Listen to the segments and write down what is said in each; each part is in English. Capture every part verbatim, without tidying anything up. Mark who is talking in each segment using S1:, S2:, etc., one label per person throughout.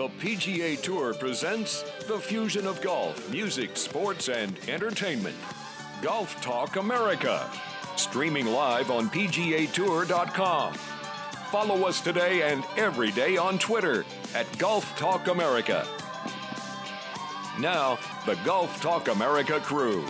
S1: The P G A Tour presents the fusion of golf, music, sports, and entertainment. Golf Talk America. Streaming live on P G A Tour dot com. Follow us today and every day on Twitter at Golf Talk America. Now, the Golf Talk America crew.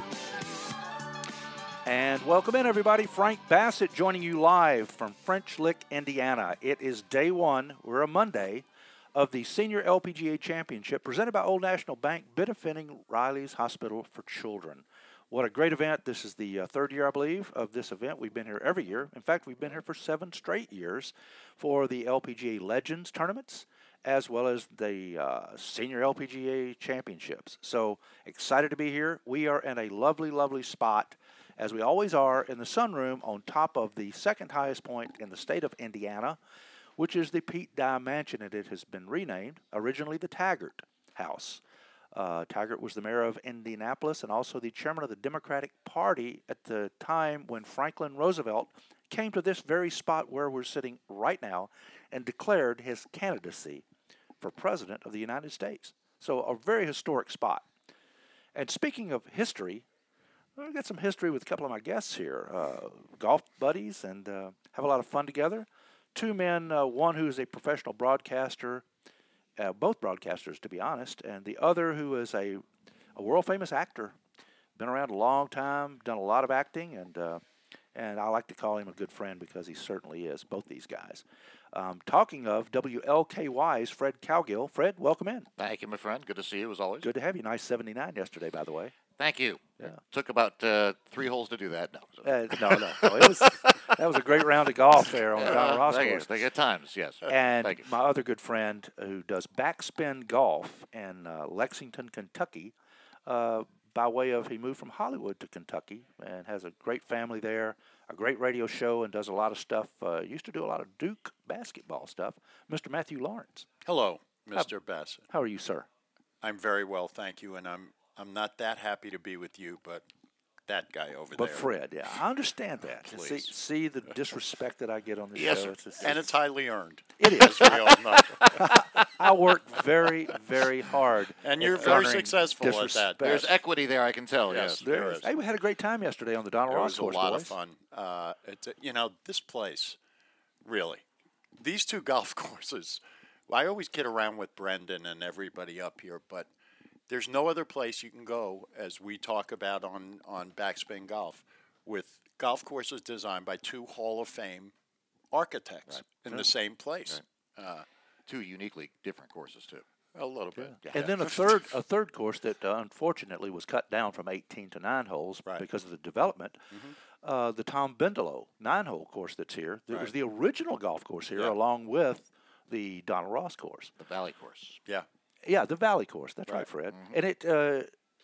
S2: And welcome in, everybody. Frank Bassett joining you live from French Lick, Indiana. It is day one, we're a Monday, of the Senior L P G A Championship presented by Old National Bank, benefiting Riley's Hospital for Children. What a great event. This is the uh, third year, I believe, of this event. We've been here every year. In fact, we've been here for seven straight years for the L P G A Legends tournaments, as well as the uh, Senior L P G A Championships. So excited to be here. We are in a lovely, lovely spot, as we always are, in the sunroom on top of the second highest point in the state of Indiana, which is the Pete Dye Mansion, and it has been renamed, originally the Taggart House. Uh, Taggart was the mayor of Indianapolis and also the chairman of the Democratic Party at the time when Franklin Roosevelt came to this very spot where we're sitting right now and declared his candidacy for president of the United States. So a very historic spot. And speaking of history, I've got some history with a couple of my guests here, uh, golf buddies, and uh, have a lot of fun together. Two men, uh, one who is a professional broadcaster, uh, both broadcasters to be honest, and the other who is a, a world-famous actor. Been around a long time, done a lot of acting, and uh, and I like to call him a good friend because he certainly is, both these guys. Um, talking of W L K Y's Fred Cowgill. Fred, welcome in.
S3: Thank you, my friend. Good to see you, as always.
S2: Good to have you. Nice seventy-nine yesterday, by the way.
S3: Thank you.
S2: Yeah.
S3: It took about uh, three holes to do that. No,
S2: uh, no, no, no. It was that was a great round of golf there on
S3: yeah,
S2: the Donna Ross
S3: thank
S2: course.
S3: You. They get times, yes.
S2: And
S3: thank you.
S2: my other good friend who does backspin golf in uh, Lexington, Kentucky, uh, by way of he moved from Hollywood to Kentucky and has a great family there, a great radio show, and does a lot of stuff. Uh, used to do a lot of Duke basketball stuff. Mister Matthew Lawrence.
S4: Hello, Mister
S2: How,
S4: Bassett.
S2: How are you, sir?
S4: I'm very well, thank you, and I'm I'm not that happy to be with you, but that guy over
S2: but
S4: there.
S2: But Fred, yeah, I understand that. See, see the disrespect that I get on the
S4: yes,
S2: show.
S4: Sir.
S2: It's, it's,
S4: and it's highly earned.
S2: It is.
S4: As we all know.
S2: I work very, very hard.
S4: And you're very successful
S2: disrespect.
S4: at that.
S3: There's equity there, I can tell,
S4: yes.
S3: yes.
S2: There,
S4: there
S2: is.
S4: is.
S2: Hey, we had a great time yesterday on the Donna
S4: It
S2: Ross course,
S4: It was a lot
S2: boys.
S4: of fun. Uh, it's, you know, this place, really, these two golf courses, I always kid around with Brendan and everybody up here, but there's no other place you can go, as we talk about on, on Backspin Golf, with golf courses designed by two Hall of Fame architects
S3: right.
S4: in
S3: right.
S4: the same place.
S3: Right. Uh, two uniquely different courses, too.
S4: A little bit.
S2: Yeah.
S4: Yeah.
S2: And then a third a third course that uh, unfortunately was cut down from eighteen to nine holes
S4: right.
S2: because of the development. Mm-hmm. Uh, the Tom Bendelow nine-hole course that's here. It
S4: right.
S2: was the original golf course here,
S4: yeah.
S2: along with the Donna Ross course.
S3: The Valley course.
S4: Yeah.
S2: Yeah, the Valley course. That's right,
S4: right
S2: Fred.
S3: Mm-hmm.
S2: And it uh,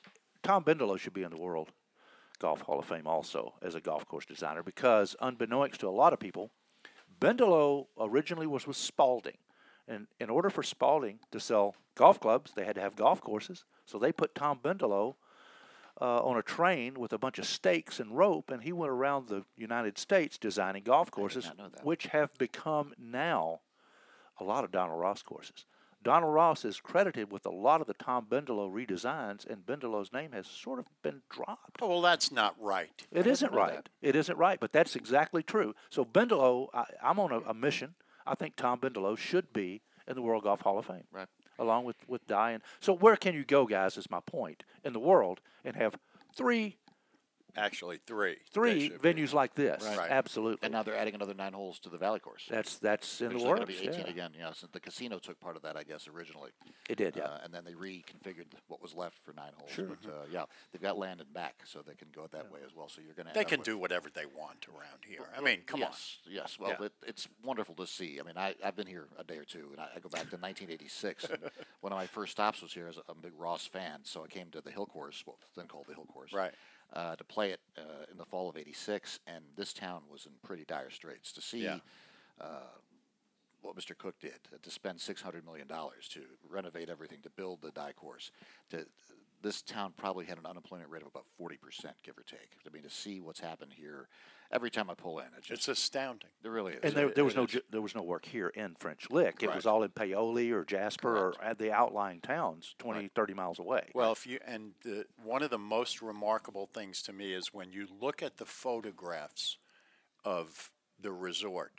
S2: Tom Bendelow should be in the World Golf Hall of Fame also as a golf course designer because, unbeknownst to a lot of people, Bendelow originally was with Spalding. And in order for Spalding to sell golf clubs, they had to have golf courses. So they put Tom Bendelow uh, on a train with a bunch of stakes and rope, and he went around the United States designing golf courses, which have become now a lot of Donald Ross courses. Donald Ross is credited with a lot of the Tom Bendelow redesigns, and Bendelow's name has sort of been dropped.
S4: Oh, well, that's not right.
S2: It isn't right.
S3: That.
S2: It isn't right, but that's exactly true. So Bendelow, I, I'm on a, a mission. I think Tom Bendelow should be in the World Golf Hall of Fame,
S3: right,
S2: along with, with Dye. And so where can you go, guys, is my point, in the world and have three
S4: Actually, three.
S2: Three venues
S4: be.
S2: like this.
S3: Right.
S2: Absolutely.
S3: And now they're adding another nine holes to the Valley course.
S2: That's that's in
S3: Which
S2: the
S3: is
S2: works.
S3: going to be eighteen
S2: yeah.
S3: again. Yeah, so the casino took part of that, I guess, originally.
S2: It did, yeah.
S3: Uh, and then they reconfigured what was left for nine holes.
S2: Sure.
S3: But uh, yeah, they've got land and back, so they can go that yeah. way as well. So you're going to.
S4: They can do whatever they want around here. I mean, come
S3: yes,
S4: on.
S3: Yes. Well,
S4: yeah.
S3: it, it's wonderful to see. I mean, I, I've been here a day or two, and I, I go back to nineteen eighty-six. And one of my first stops was here as a, I'm a big Ross fan, so I came to the Hill Course, what was then called the Hill Course.
S4: Right.
S3: Uh, to play it uh, in the fall of eighty-six, and this town was in pretty dire straits. To see
S4: yeah.
S3: uh, what Mister Cook did, uh, to spend six hundred million dollars to renovate everything, to build the Dye course, to this town probably had an unemployment rate of about forty percent, give or take. I mean, to see what's happened here, every time I pull in, it's just
S4: It's astounding.
S3: it really is.
S2: And there, there was
S4: it
S2: no
S4: is.
S2: ju- there was no work here in French Lick. It
S4: Right.
S2: was all in Paoli or Jasper
S3: Correct.
S2: or at the outlying towns, twenty,
S3: Right.
S2: thirty miles away.
S4: Well, if you and the, one of the most remarkable things to me is when you look at the photographs of the resort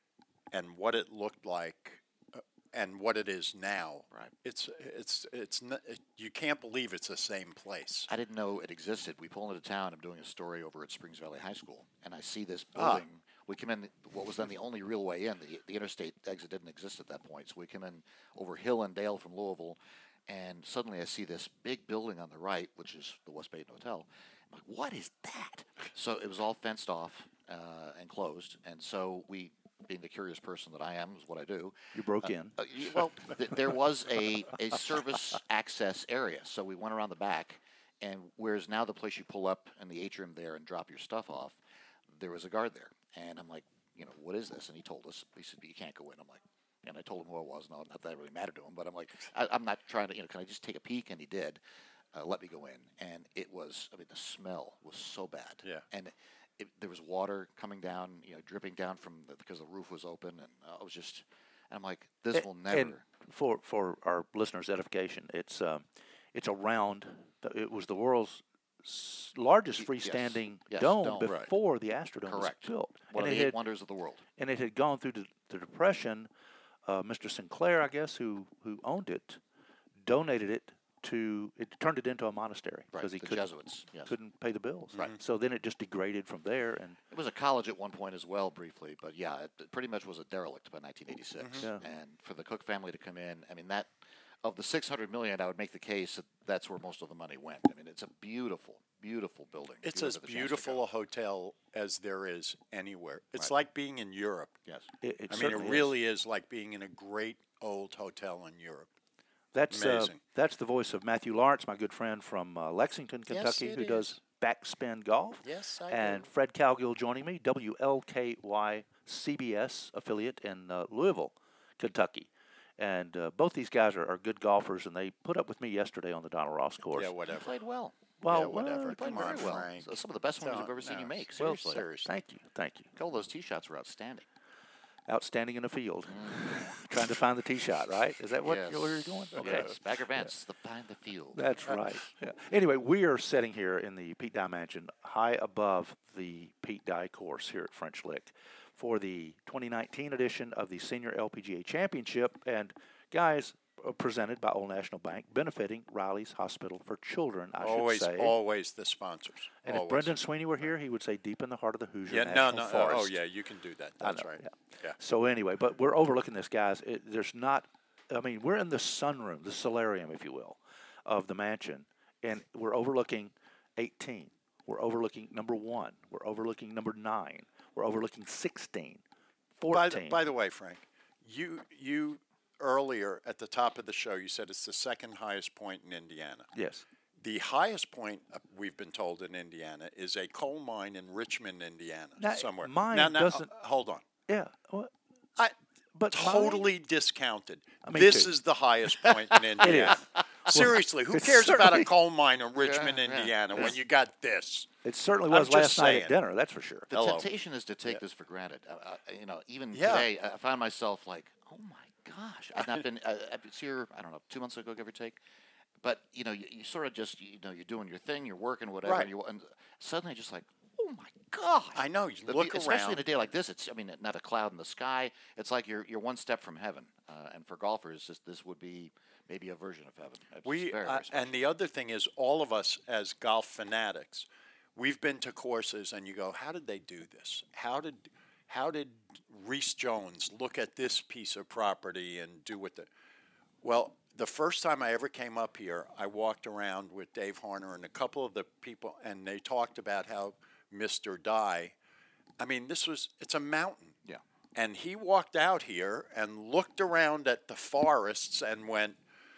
S4: and what it looked like uh, and what it is now.
S3: Right.
S4: It's it's it's n- it, you can't believe it's the same place.
S3: I didn't know it existed. We pull into town. I'm doing a story over at Springs Valley High School, and I see this
S4: Ah.
S3: building. We come in what was then the only real way in. The, the interstate exit didn't exist at that point, so we come in over hill and dale from Louisville, and suddenly I see this big building on the right, which is the West Baden Hotel. I'm like, what is that? So it was all fenced off uh, and closed, and so we, being the curious person that I am, is what I do.
S2: You broke in.
S3: Uh, y- well, th- there was a, a service access area, so we went around the back, and whereas now the place you pull up in the atrium there and drop your stuff off, there was a guard there, and I'm like, you know, what is this? And he told us. He said, you can't go in. I'm like, and I told him who I was. No, not that it really mattered to him, but I'm like, I, I'm not trying to, you know, can I just take a peek? And he did. Uh, let me go in, and it was, I mean, the smell was so bad.
S4: Yeah.
S3: And it, there was water coming down, you know, dripping down from the, because the roof was open, and uh, I was just, and I'm like, this
S2: A-
S3: will never.
S2: And for for our listeners' edification, it's um, it's around. The, it was the world's s- largest
S3: Y- yes.
S2: freestanding
S3: Yes,
S2: dome,
S3: dome, right.
S2: before the Astrodome
S3: Correct.
S2: was built,
S3: One
S2: and
S3: of
S2: it
S3: the eight
S2: had
S3: wonders of the world.
S2: and it had gone through the, the depression. Uh, Mister Sinclair, I guess, who who owned it, donated it to it turned it into a monastery
S3: Right,
S2: because he
S3: the
S2: couldn't,
S3: Jesuits. Yes.
S2: couldn't pay the bills.
S3: Right.
S2: So then it just degraded from there, and
S3: It was a college at one point as well, briefly, but yeah, it, it pretty much was a derelict by nineteen eighty-six.
S2: Yeah.
S3: And for the Cook family to come in, I mean, that of the six hundred million, I would make the case that that's where most of the money went. I mean, it's a beautiful, beautiful building.
S4: It's
S3: You
S4: as
S3: have the chance to
S4: beautiful
S3: go.
S4: a hotel as there is anywhere. It's
S3: Right.
S4: like being in Europe.
S3: Yes.
S2: it, it
S4: I mean,
S2: certainly
S4: it
S2: is.
S4: really is like being in a great old hotel in Europe.
S2: That's uh,
S4: Amazing.
S2: that's the voice of Matthew Lawrence, my good friend from uh, Lexington,
S4: Yes,
S2: Kentucky,
S4: it
S2: who does
S4: is.
S2: backspin golf.
S4: Yes, I
S2: And Fred Calgill joining me, W L K Y C B S affiliate in uh, Louisville, Kentucky. And uh, both these guys are, are good golfers, and they put up with me yesterday on the Donald Ross course.
S4: Yeah,
S3: He
S4: whatever.
S3: played well.
S2: well,
S4: yeah, whatever.
S2: well,
S3: Played
S4: Come on,
S3: very well.
S4: Frank.
S3: So- Some of the best ones
S4: No,
S3: I've ever seen
S4: no.
S3: you make.
S2: well,
S3: Seriously.
S4: Seriously.
S2: thank you, thank you.
S3: A couple of those tee shots were outstanding.
S2: Outstanding in the field, trying to find the tee shot. Right? Is that what
S3: yes.
S2: you're, where you're going? Okay.
S3: Yes. Bagger Vance, the find the field.
S2: That's right. Yeah. Anyway, we are sitting here in the Pete Dye Mansion, high above the Pete Dye course here at French Lick, for the twenty nineteen edition of the Senior L P G A Championship. And guys, uh, presented by Old National Bank, benefiting Riley's Hospital for Children. I
S4: Always,
S2: should say.
S4: always the sponsors.
S2: and
S4: always.
S2: if Brendan Sweeney were here, he would say deep in the heart of the Hoosier
S4: yeah, no,
S2: National
S4: no.
S2: Forest.
S4: Oh, yeah, you can do that.
S2: I
S4: That's
S2: know,
S4: right.
S2: yeah.
S4: Yeah.
S2: So anyway, but we're overlooking this, guys. It, there's not, I mean, we're in the sunroom, the solarium, if you will, of the mansion, and we're overlooking eighteen. We're overlooking number one. We're overlooking number nine. We're overlooking sixteen,
S4: By
S2: fourteen.
S4: the, by the way, Frank, you you earlier at the top of the show, you said it's the second highest point in Indiana.
S2: yes.
S4: The highest point uh, we've been told in Indiana is a coal mine in Richmond, Indiana,
S2: Now,
S4: somewhere.
S2: mine
S4: now, now,
S2: doesn't-
S4: uh, hold on.
S2: Yeah. Well,
S4: I
S2: but mine-
S4: totally discounted.
S2: I mean,
S4: this
S2: too.
S4: is the highest point in Indiana. Seriously, who
S2: it
S4: cares about
S2: certainly-
S4: a coal mine in Richmond,
S3: Yeah, yeah.
S4: Indiana, when you got this?
S2: It certainly
S4: I'm
S2: was
S4: just
S2: last night
S4: saying.
S2: at dinner. That's for sure.
S3: The
S4: Hello.
S3: temptation is to take
S4: Yeah.
S3: this for granted. Uh, uh, you know, even
S4: Yeah.
S3: today, I found myself like, oh my gosh, I've not been. Uh, I was here, I don't know, two months ago, give or take. But you know, you, you sort of just, you know, you're doing your thing, you're working, whatever,
S4: Right.
S3: and, you, and suddenly just like, oh my gosh.
S4: I know. You
S3: The
S4: look
S3: view- especially
S4: around.
S3: in a day like this. It's, I mean, not a cloud in the sky. It's like you're you're one step from heaven. Uh, and for golfers, this this would be maybe a version of heaven. It's
S4: We
S3: very,
S4: uh,
S3: very special.
S4: and the other thing is, all of us as golf fanatics, we've been to courses, and you go, "How did they do this? How did how did Reese Jones look at this piece of property and do what the?" Well, the first time I ever came up here, I walked around with Dave Horner and a couple of the people, and they talked about how Mister Dye. I mean, this was it's a mountain.
S3: Yeah.
S4: And he walked out here and looked around at the forests and went,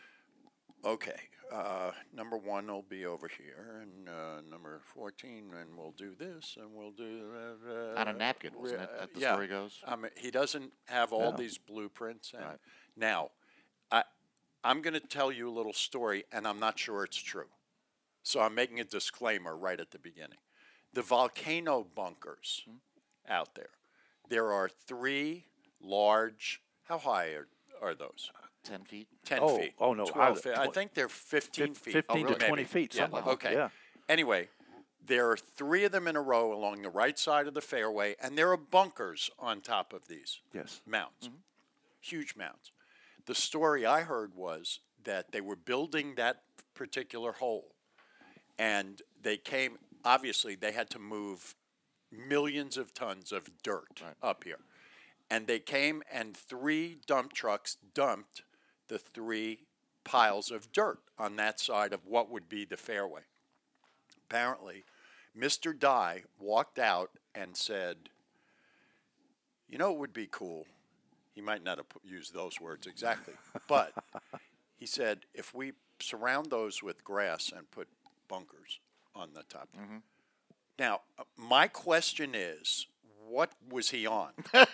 S4: okay, uh, number one will be over here, and uh, number fourteen, and we'll do this, and we'll do uh,
S3: On a napkin, wasn't it,
S4: uh,
S3: as the
S4: yeah.
S3: story goes?
S4: I mean, he doesn't have all
S2: No.
S4: these blueprints. And
S3: Right.
S4: Now, I, I'm going to tell you a little story, and I'm not sure it's true. So I'm making a disclaimer right at the beginning. The volcano bunkers out there, there are three large, how high are, are those?
S3: Ten feet.
S4: ten
S2: Oh,
S4: feet.
S2: oh, no,
S4: twelve
S2: higher-
S4: feet. I
S2: tw-
S4: think they're fifteen
S2: Fif-
S4: feet.
S2: fifteen
S3: Oh,
S2: to
S3: really?
S2: twenty
S4: Maybe.
S2: feet,
S4: Yeah,
S2: something like
S4: okay.
S2: that. Yeah.
S4: Anyway, there are three of them in a row along the right side of the fairway, and there are bunkers on top of these
S2: Yes.
S4: mounds, huge mounds. The story I heard was that they were building that particular hole, and they came, obviously, they had to move millions of tons of dirt up here. And they came, and three dump trucks dumped the three piles of dirt on that side of what would be the fairway. Apparently, Mister Dye walked out and said, you know, it would be cool. He might not have pu- used those words exactly, but he said, if we surround those with grass and put bunkers on the top. Now, uh, my question is, what was he on?
S2: I,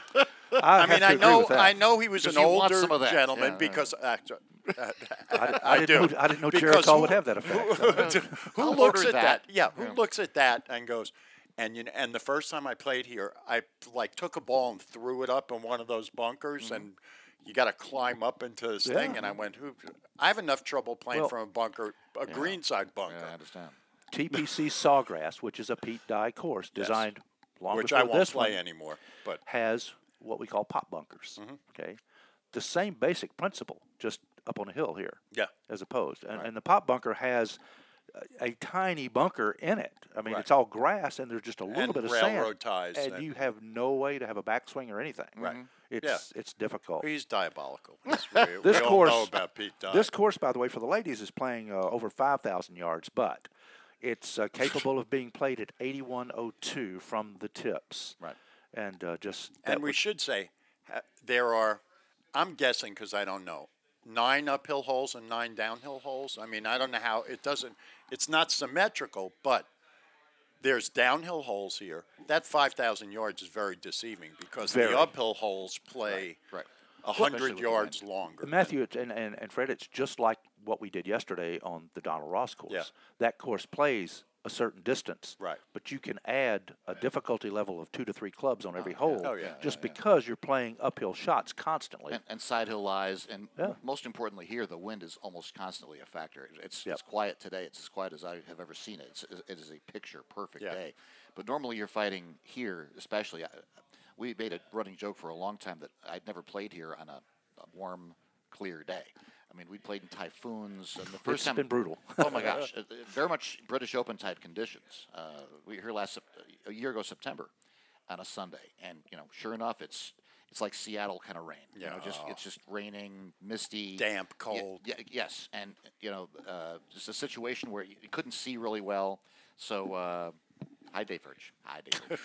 S4: I
S2: have
S4: mean,
S2: to
S4: I
S2: agree
S4: know,
S2: with that.
S4: I know he was an
S3: Because you want
S4: older
S3: some of that.
S4: gentleman
S3: Yeah, yeah.
S4: because uh, uh,
S2: I,
S4: I
S2: didn't
S4: do.
S2: know, I didn't know
S4: Because
S2: Jericho
S4: who-
S2: would have that effect.
S4: who
S3: I'll
S4: looks
S3: order
S4: at that?
S3: that.
S4: Yeah, who
S3: Yeah.
S4: looks at that and goes, and you know, and the first time I played here, I like took a ball and threw it up in one of those bunkers, and you got to climb up into this thing.
S2: Yeah.
S4: And I went, who? I have enough trouble playing
S2: Well-
S4: from a bunker, a greenside bunker,
S3: Yeah, I understand.
S2: T P C Sawgrass, which is a Pete Dye course designed long
S4: which
S2: before
S4: I won't
S2: this
S4: play
S2: one,
S4: anymore. But
S2: has what we call pop bunkers.
S4: Mm-hmm.
S2: Okay, the same basic principle, just up on a hill here.
S4: Yeah.
S2: as opposed, and, and the pop bunker has a, a tiny bunker in it. I mean,
S4: Right.
S2: it's all grass, and there's just a little
S4: And
S2: bit of
S4: railroad
S2: sand,
S4: ties
S2: and
S4: and-
S2: you have no way to have a backswing or anything.
S4: Right.
S2: It's
S4: Yeah.
S2: it's difficult.
S4: he's diabolical. That's what we,
S2: This
S4: we all
S2: course-
S4: know about Pete Dye.
S2: This course, by the way, for the ladies is playing uh, over five thousand yards, but it's uh, capable of being played at eighty-one oh two from the tips.
S3: Right.
S2: And uh, just that
S4: And we
S2: was-
S4: should say ha- there are, I'm guessing because I don't know, nine uphill holes and nine downhill holes. I mean, I don't know how it doesn't. It's not symmetrical, but there's downhill holes here. That five thousand yards is very deceiving because
S2: Very.
S4: the uphill holes play
S3: Right.
S4: a
S3: Especially
S4: hundred
S3: with the
S4: yards longer.
S2: Matthew it's- and, and, and Fred, it's just like what we did yesterday on the Donald Ross course.
S4: Yeah.
S2: That course plays a certain distance,
S4: Right.
S2: but you can add a difficulty level of two to three clubs on every hole
S4: Oh, yeah.
S2: just because you're playing uphill shots constantly.
S3: And, and side hill lies, and
S2: Yeah.
S3: m- most importantly here, the wind is almost constantly a factor. It's
S2: Yep.
S3: it's quiet today. It's as quiet as I have ever seen it. It's, it is a picture perfect
S4: Yeah.
S3: day. But normally you're fighting here, especially. I, we made a running joke for a long time that I'd never played here on a, a warm, clear day. I mean, we played in typhoons, and the first
S2: It's
S3: time
S2: been brutal.
S3: Oh my gosh, uh, uh, very much British Open type conditions. Uh, we were here last Sep- a year ago September on a Sunday, and you know, sure enough, it's it's like Seattle kind of rain. You know, just
S4: Yeah.
S3: it's just raining, misty,
S4: Damp,
S3: Ye-
S4: cold.
S3: Yeah, yes, and you know, uh, just a situation where you, you couldn't see really well. So, uh, hi, Dave Birch. Hi, Dave Birch.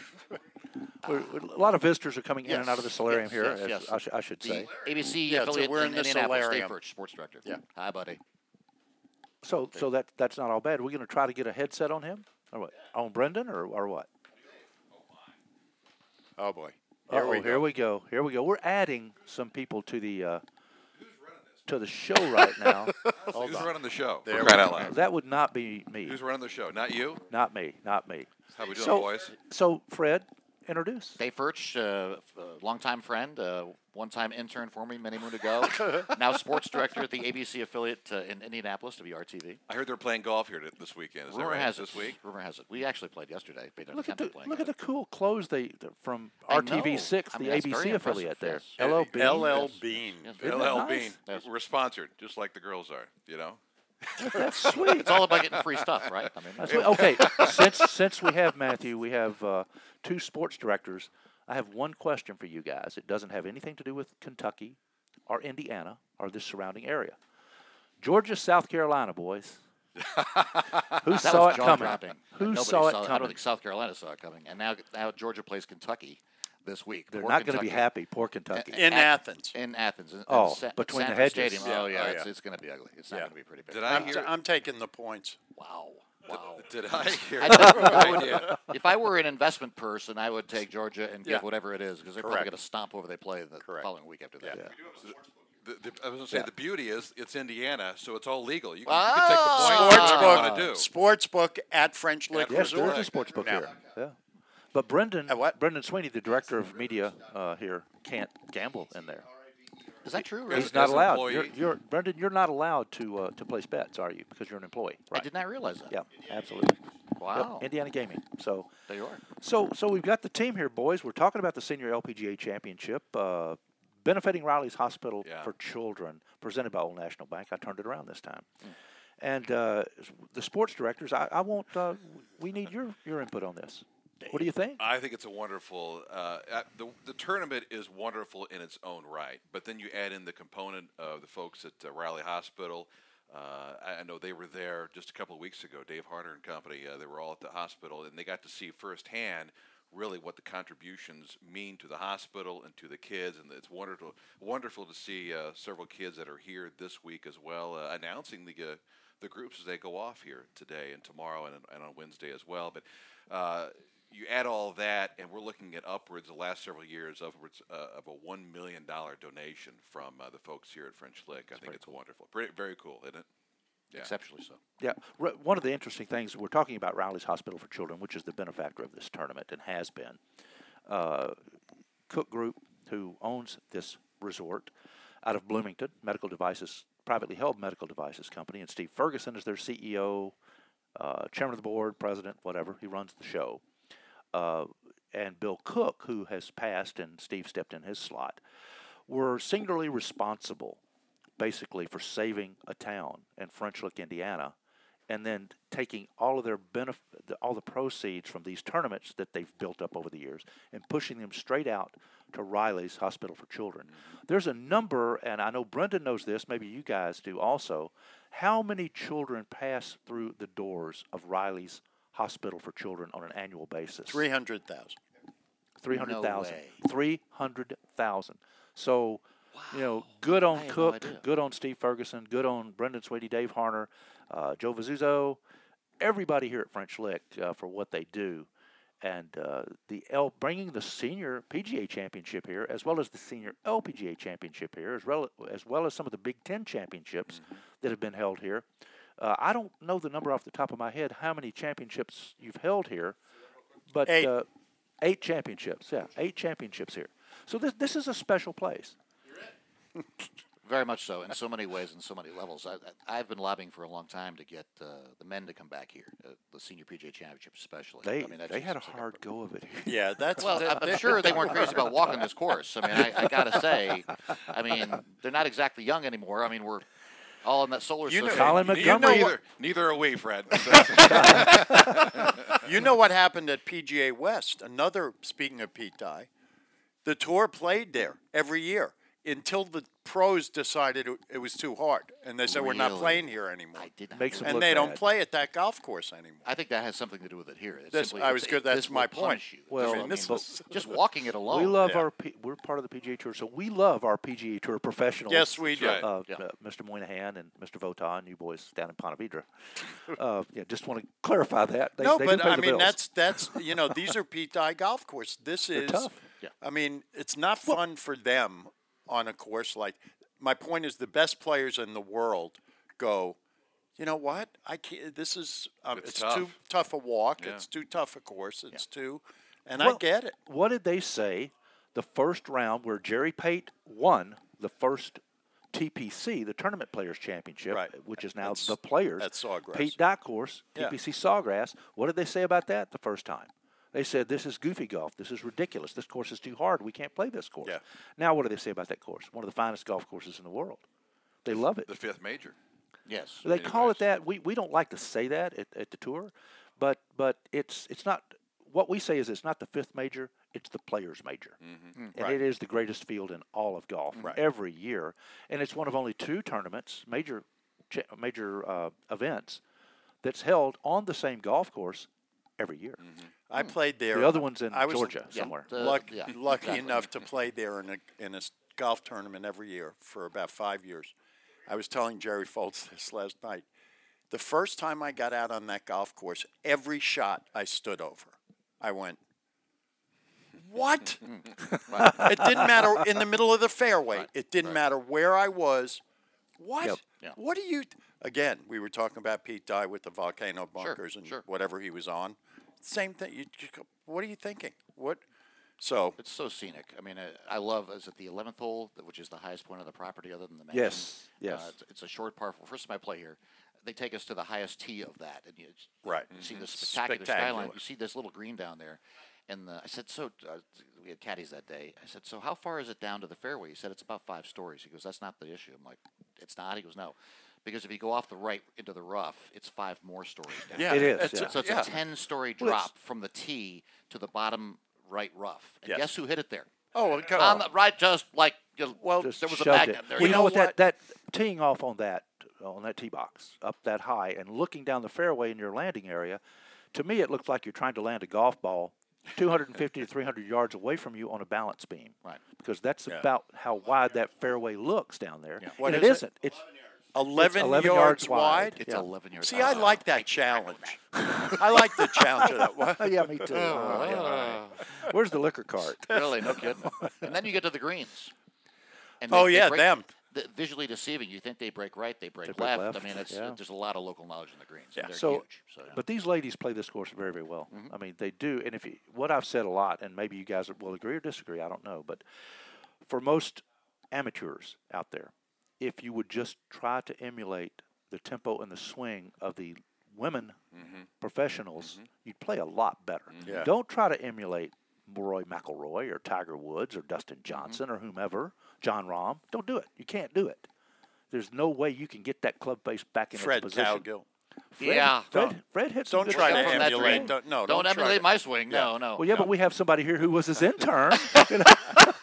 S2: We're- we're- a lot of visitors are coming in and out of the
S3: Yes,
S2: solarium
S3: yes,
S2: here,
S3: yes,
S2: as
S3: yes.
S2: I, sh- I should
S3: The
S2: say.
S3: A B C
S4: Yeah, so
S3: affiliate
S4: we're
S3: in,
S4: in the
S3: Indianapolis, Dave
S4: solarium.
S3: Birch, sports director.
S4: Yeah.
S3: Hi, buddy.
S2: So, so that that's not all bad. We're going to try to get a headset on him, or what? On Brendan, or or what?
S4: Oh boy, here
S2: Uh-oh,
S4: we go.
S2: here we go. Here we go. We're adding some people to the uh, to the show right now.
S5: Who's running the show?
S4: There
S5: For
S4: we
S5: crying out
S4: go.
S5: loud.
S2: That would not be me.
S5: Who's running the show? Not you?
S2: Not me. Not me.
S5: How we doing,
S2: So,
S5: boys?
S2: so Fred, introduce.
S3: Dave Birch, uh, f- uh, longtime friend, uh, one-time intern for me many moons ago. Now sports director at the A B C affiliate uh, in Indianapolis, W R T V.
S5: I heard they're playing golf here th- this weekend. Is
S3: Rumor
S5: that right?
S3: has
S5: this
S3: it.
S5: week?
S3: Rumor has it. We actually played yesterday. Made an
S2: Look at
S3: attempt
S2: the
S3: playing
S2: look at the
S3: it.
S2: cool clothes they the- from
S3: I
S2: R T V
S3: know.
S2: six,
S3: I
S2: the
S3: mean, that's
S2: A B C
S3: very
S2: affiliate
S3: impressive,
S2: there.
S3: yes.
S2: L L Bean.
S4: L L
S3: Yes.
S4: Bean.
S3: Yes.
S2: Isn't
S5: L
S2: that
S5: L
S2: nice?
S5: Bean.
S3: Yes.
S5: We're sponsored, just like the girls are, you know?
S2: That's sweet.
S3: It's all about getting free stuff, right? I mean,
S2: That's sweet. Okay, since since we have Matthew, we have uh, two sports directors. I have one question for you guys. It doesn't have anything to do with Kentucky or Indiana or the surrounding area. Georgia, South Carolina, boys. Who
S3: that
S2: saw
S3: was
S2: it coming?
S3: jaw-dropping.
S2: Who
S3: Nobody
S2: saw it
S3: I don't
S2: coming?
S3: think South Carolina saw it coming. And now, now Georgia plays Kentucky this week.
S2: They're
S3: Poor
S2: not going to be
S3: Kentucky.
S2: happy. Poor Kentucky.
S4: In
S3: At-
S4: Athens.
S3: In Athens. In,
S2: Oh,
S3: in Sa-
S2: between the
S3: Sanford
S2: hedges.
S3: Stadium.
S4: Yeah,
S3: Oh, yeah.
S4: oh,
S3: It's,
S4: yeah.
S3: it's going to be ugly. It's not
S4: Yeah.
S3: going to be pretty big.
S5: Did I
S4: I'm,
S5: hear?
S4: t- I'm taking the points.
S3: Wow. Wow.
S5: Did I hear?
S3: I think I
S5: I
S3: would-
S5: did.
S3: if I were an investment person, I would take Georgia and
S4: Yeah.
S3: give whatever it is because they're
S4: Correct.
S3: probably going to stomp over they play the
S4: Correct.
S3: following week after that.
S4: Yeah.
S5: The, the, I was going to say
S2: Yeah.
S5: the beauty is it's Indiana, so it's all legal. You can, you can take the
S3: Ah.
S5: points whatever you want to do.
S4: Sports book at French Lick
S5: At
S2: Yes,
S4: Resort.
S2: there is a sports book
S4: Yeah.
S2: here. Yeah. But Brendan,
S4: Uh, what?
S2: Brendan Sweeney, the director of media uh, here, can't gamble in there.
S3: Is that true?
S5: As-
S3: Really?
S2: He's not
S5: as an
S2: allowed.
S5: employee.
S2: You're, you're, Brendan, you're not allowed to uh, to place bets, are you? Because you're an employee.
S3: I
S2: Right.
S3: did not realize that.
S2: Yeah, absolutely.
S3: Wow.
S2: Yep, Indiana Gaming. So,
S3: There you are.
S2: so, so we've got the team here, boys. We're talking about the Senior L P G A Championship, uh, benefiting Riley's Hospital
S5: Yeah.
S2: for Children, presented by Old National Bank. I turned it around this time. And uh, the sports directors, I, I want. Uh, we need your your input on this. What do you think?
S5: I think it's a wonderful. Uh, uh, the the tournament is wonderful in its own right, but then you add in the component of the folks at uh, Raleigh Hospital. Uh, I I know they were there just a couple of weeks ago. Dave Harder and company. Uh, they were all at the hospital, and they got to see firsthand really what the contributions mean to the hospital and to the kids. And it's wonderful, wonderful to see uh, several kids that are here this week as well, uh, announcing the uh, the groups as they go off here today and tomorrow and, and on Wednesday as well. But uh, you add all that, and we're looking at upwards the last several years upwards uh, of a one million dollar donation from uh, the folks here at French Lick. I think it's wonderful, Pretty, very cool, isn't it? Yeah.
S3: Exceptionally so.
S2: Yeah, r- one of the interesting things, we're talking about Riley's Hospital for Children, which is the benefactor of this tournament and has been. Uh, Cook Group, who owns this resort out of Bloomington, medical devices, privately held medical devices company, and Steve Ferguson is their C E O, uh, chairman of the board, president, whatever. He runs the show. Uh, and Bill Cook, who has passed, and Steve stepped in his slot, were singularly responsible basically for saving a town in French Lick, Indiana, and then taking all of their benef- the, all the proceeds from these tournaments that they've built up over the years and pushing them straight out to Riley's Hospital for Children. There's a number, and I know Brendan knows this, maybe you guys do also, how many children pass through the doors of Riley's Hospital for Children on an annual basis?
S4: Three hundred thousand.
S2: three hundred thousand.
S3: way.
S2: three hundred thousand. So, you know, good on
S3: I had no
S2: Cook,
S3: idea.
S2: good on Steve Ferguson, good on Brendan Sweetie, Dave Harner, uh, Joe Vizzuzo, everybody here at French Lick uh, for what they do. And uh, the L bringing the senior P G A championship here, as well as the senior L P G A championship here, as well as, well as some of the Big Ten championships
S3: Mm-hmm.
S2: that have been held here. Uh, I don't know the number off the top of my head how many championships you've held here, but
S4: Eight.
S2: Uh, eight championships. Yeah, eight championships here. So this this is a special place.
S3: Very much so, in so many ways and so many levels. I, I, I've been lobbying for a long time to get uh, the men to come back here, uh, the Senior P G A Championship especially.
S2: They
S3: I mean, that's
S2: they
S3: just-
S2: had a
S3: it's like
S2: hard go of it here.
S4: Yeah, that's
S3: Well,
S4: that-
S3: I'm sure they weren't crazy about walking this course. I mean, I, I got to say, I mean, they're not exactly young anymore. I mean, we're all in that solar
S4: You know-
S3: system.
S2: Colin
S5: You know
S2: Montgomery.
S5: neither, neither are we, Fred.
S4: You know what happened at P G A West? Another, speaking of Pete Dye, the tour played there every year until the pros decided it, it was too hard. And they said, we're not
S3: Really?
S4: playing here anymore.
S3: I did not
S2: Makes
S3: know
S2: them
S3: that.
S4: And
S2: look
S4: they don't
S2: bad.
S4: play at that golf course anymore.
S3: I think that has something to do with it here. It's
S4: That's-
S3: simply,
S4: I was
S3: it's-
S4: good- that's
S3: this
S4: my
S3: will
S4: point.
S3: punish you.
S2: Well,
S3: I
S4: I mean, this
S3: but
S4: was-
S3: just walking it alone.
S2: We love
S4: Yeah.
S2: our P- we're part of the P G A Tour, so we love our P G A Tour professionals.
S4: Yes, we do.
S5: right.
S2: Uh,
S3: Yeah.
S2: uh, Mister Moynihan and Mister Vota and you boys down in Ponte Vedra. uh, yeah, just want to clarify that. They,
S4: no,
S2: they do
S4: but
S2: pay
S4: I
S2: the
S4: mean
S2: bills.
S4: that's that's you know these are Pete Dye golf course. This
S2: They're
S4: is
S2: tough.
S3: Yeah.
S4: I mean it's not fun for them on a course like. My point is the best players in the world go. You know what? I can't. This is um,
S5: It's
S4: it's,
S5: tough.
S4: too tough a walk.
S5: Yeah.
S4: It's too tough a course. It's too, and
S2: Well,
S4: I get it.
S2: What did they say the first round where Jerry Pate won the first T P C, the Tournament Players Championship,
S4: Right.
S2: which is now
S4: That's-
S2: the Players?
S4: that's Sawgrass.
S2: Pete Dye course,
S4: Yeah.
S2: T P C Sawgrass. What did they say about that the first time? They said, this is goofy golf. This is ridiculous. This course is too hard. We can't play this course.
S4: Yeah.
S2: Now what do they say about that course? One of the finest golf courses in the world. They love it.
S5: the fifth major.
S3: Yes.
S2: They call it
S5: Anyways.
S2: that. We, we don't like to say that at, at the tour, but but it's it's not what we say is it's not the fifth major, it's the players major. And
S4: Right.
S2: it is the greatest field in all of golf
S4: Right.
S2: every year. And it's one of only two tournaments, major cha- major uh, events that's held on the same golf course every year.
S4: I played there.
S2: The other one's in
S4: I was
S2: Georgia
S3: Yeah,
S2: somewhere.
S3: the-
S4: luck,
S3: yeah,
S4: lucky
S3: exactly.
S4: enough to play there in a in a s- golf tournament every year for about five years. I was telling Jerry Foltz this last night. The first time I got out on that golf course, every shot I stood over. I went, What?
S3: Right.
S4: It didn't matter in the middle of the fairway. It didn't matter where I was. What?
S2: Yep.
S3: Yeah.
S4: What do you? Again, we were talking about Pete Dye with the volcano bunkers and
S3: sure.
S4: whatever he was on. Same thing. You, you go, what are you thinking? What? So
S3: It's so scenic. I mean, uh, I love, is it the eleventh hole, th- which is the highest point of the property other than the mansion?
S2: Yes, yes.
S3: Uh, it's, it's a short par four. First time I play here, they take us to the highest tee of that. And you, it's-
S4: Right.
S3: you see this spectacular,
S4: Spectacular.
S3: skyline. You see this little green down there. And the, I said, so, uh, we had caddies that day. I said, so how far is it down to the fairway? He said, it's about five stories. He goes, that's not the issue. I'm like, it's not? He goes, no. Because if you go off the right into the rough, it's five more stories down.
S4: yeah,
S2: It is,
S4: it's-
S2: yeah.
S3: So it's
S4: yeah.
S3: a ten-story
S2: Well, it's-
S3: drop from the tee to the bottom right rough. And
S4: Yes.
S3: guess who hit it there?
S4: Oh, okay.
S3: On the right, just like you know,
S4: Well,
S2: Just
S3: there was a
S2: shoved
S3: magnet
S2: it.
S3: there.
S2: Well, you
S3: yeah.
S2: know what,
S4: what?
S2: that that teeing off on that on that tee box up that high and looking down the fairway in your landing area, to me it looks like you're trying to land a golf ball two hundred fifty to three hundred yards away from you on a balance beam.
S3: Right.
S2: Because that's
S4: Yeah.
S2: about how wide that fairway looks down there.
S3: Yeah.
S4: What
S2: and
S4: is
S2: it
S4: it?
S2: isn't. It's
S4: eleven,
S2: eleven
S4: yards,
S2: yards
S4: wide.
S2: wide.
S3: It's
S2: Yeah.
S3: eleven yards.
S4: See, I like that challenge. I like the challenge of that. What?
S2: oh, yeah, me too. Oh, yeah. Where's the liquor cart?
S3: Really, no kidding. And then you get to the greens. And
S4: Oh, yeah,
S3: break,
S4: them.
S3: The, visually deceiving. You think they break right, they break,
S2: They break
S3: left.
S2: left,
S3: I mean, it's
S2: yeah.
S3: there's a lot of local knowledge in the greens.
S4: Yeah.
S3: And they're
S2: So,
S3: huge. So, yeah.
S2: but these ladies play this course very, very well.
S3: Mm-hmm.
S2: I mean, they do. And if you, what I've said a lot, and maybe you guys will agree or disagree, I don't know, but for most amateurs out there, if you would just try to emulate the tempo and the swing of the women professionals, you'd play a lot better.
S4: Yeah.
S2: Don't try to emulate Roy McIlroy or Tiger Woods or Dustin Johnson or whomever, John Rahm. Don't do it. You can't do it. There's no way you can get that club face back in
S4: Fred
S2: its position.
S4: Cowgill.
S2: Fred,
S3: Yeah.
S2: Fred,
S4: Don't-
S2: Fred hit some
S4: Don't
S2: good
S4: try
S2: stuff
S4: to
S2: on that
S4: emulate.
S2: green.
S4: Don't, no,
S3: don't
S4: don't try
S3: emulate
S4: to-
S3: my swing.
S4: Yeah.
S3: No, no.
S2: Well, yeah,
S3: no.
S2: but we have somebody here who was his intern. You know?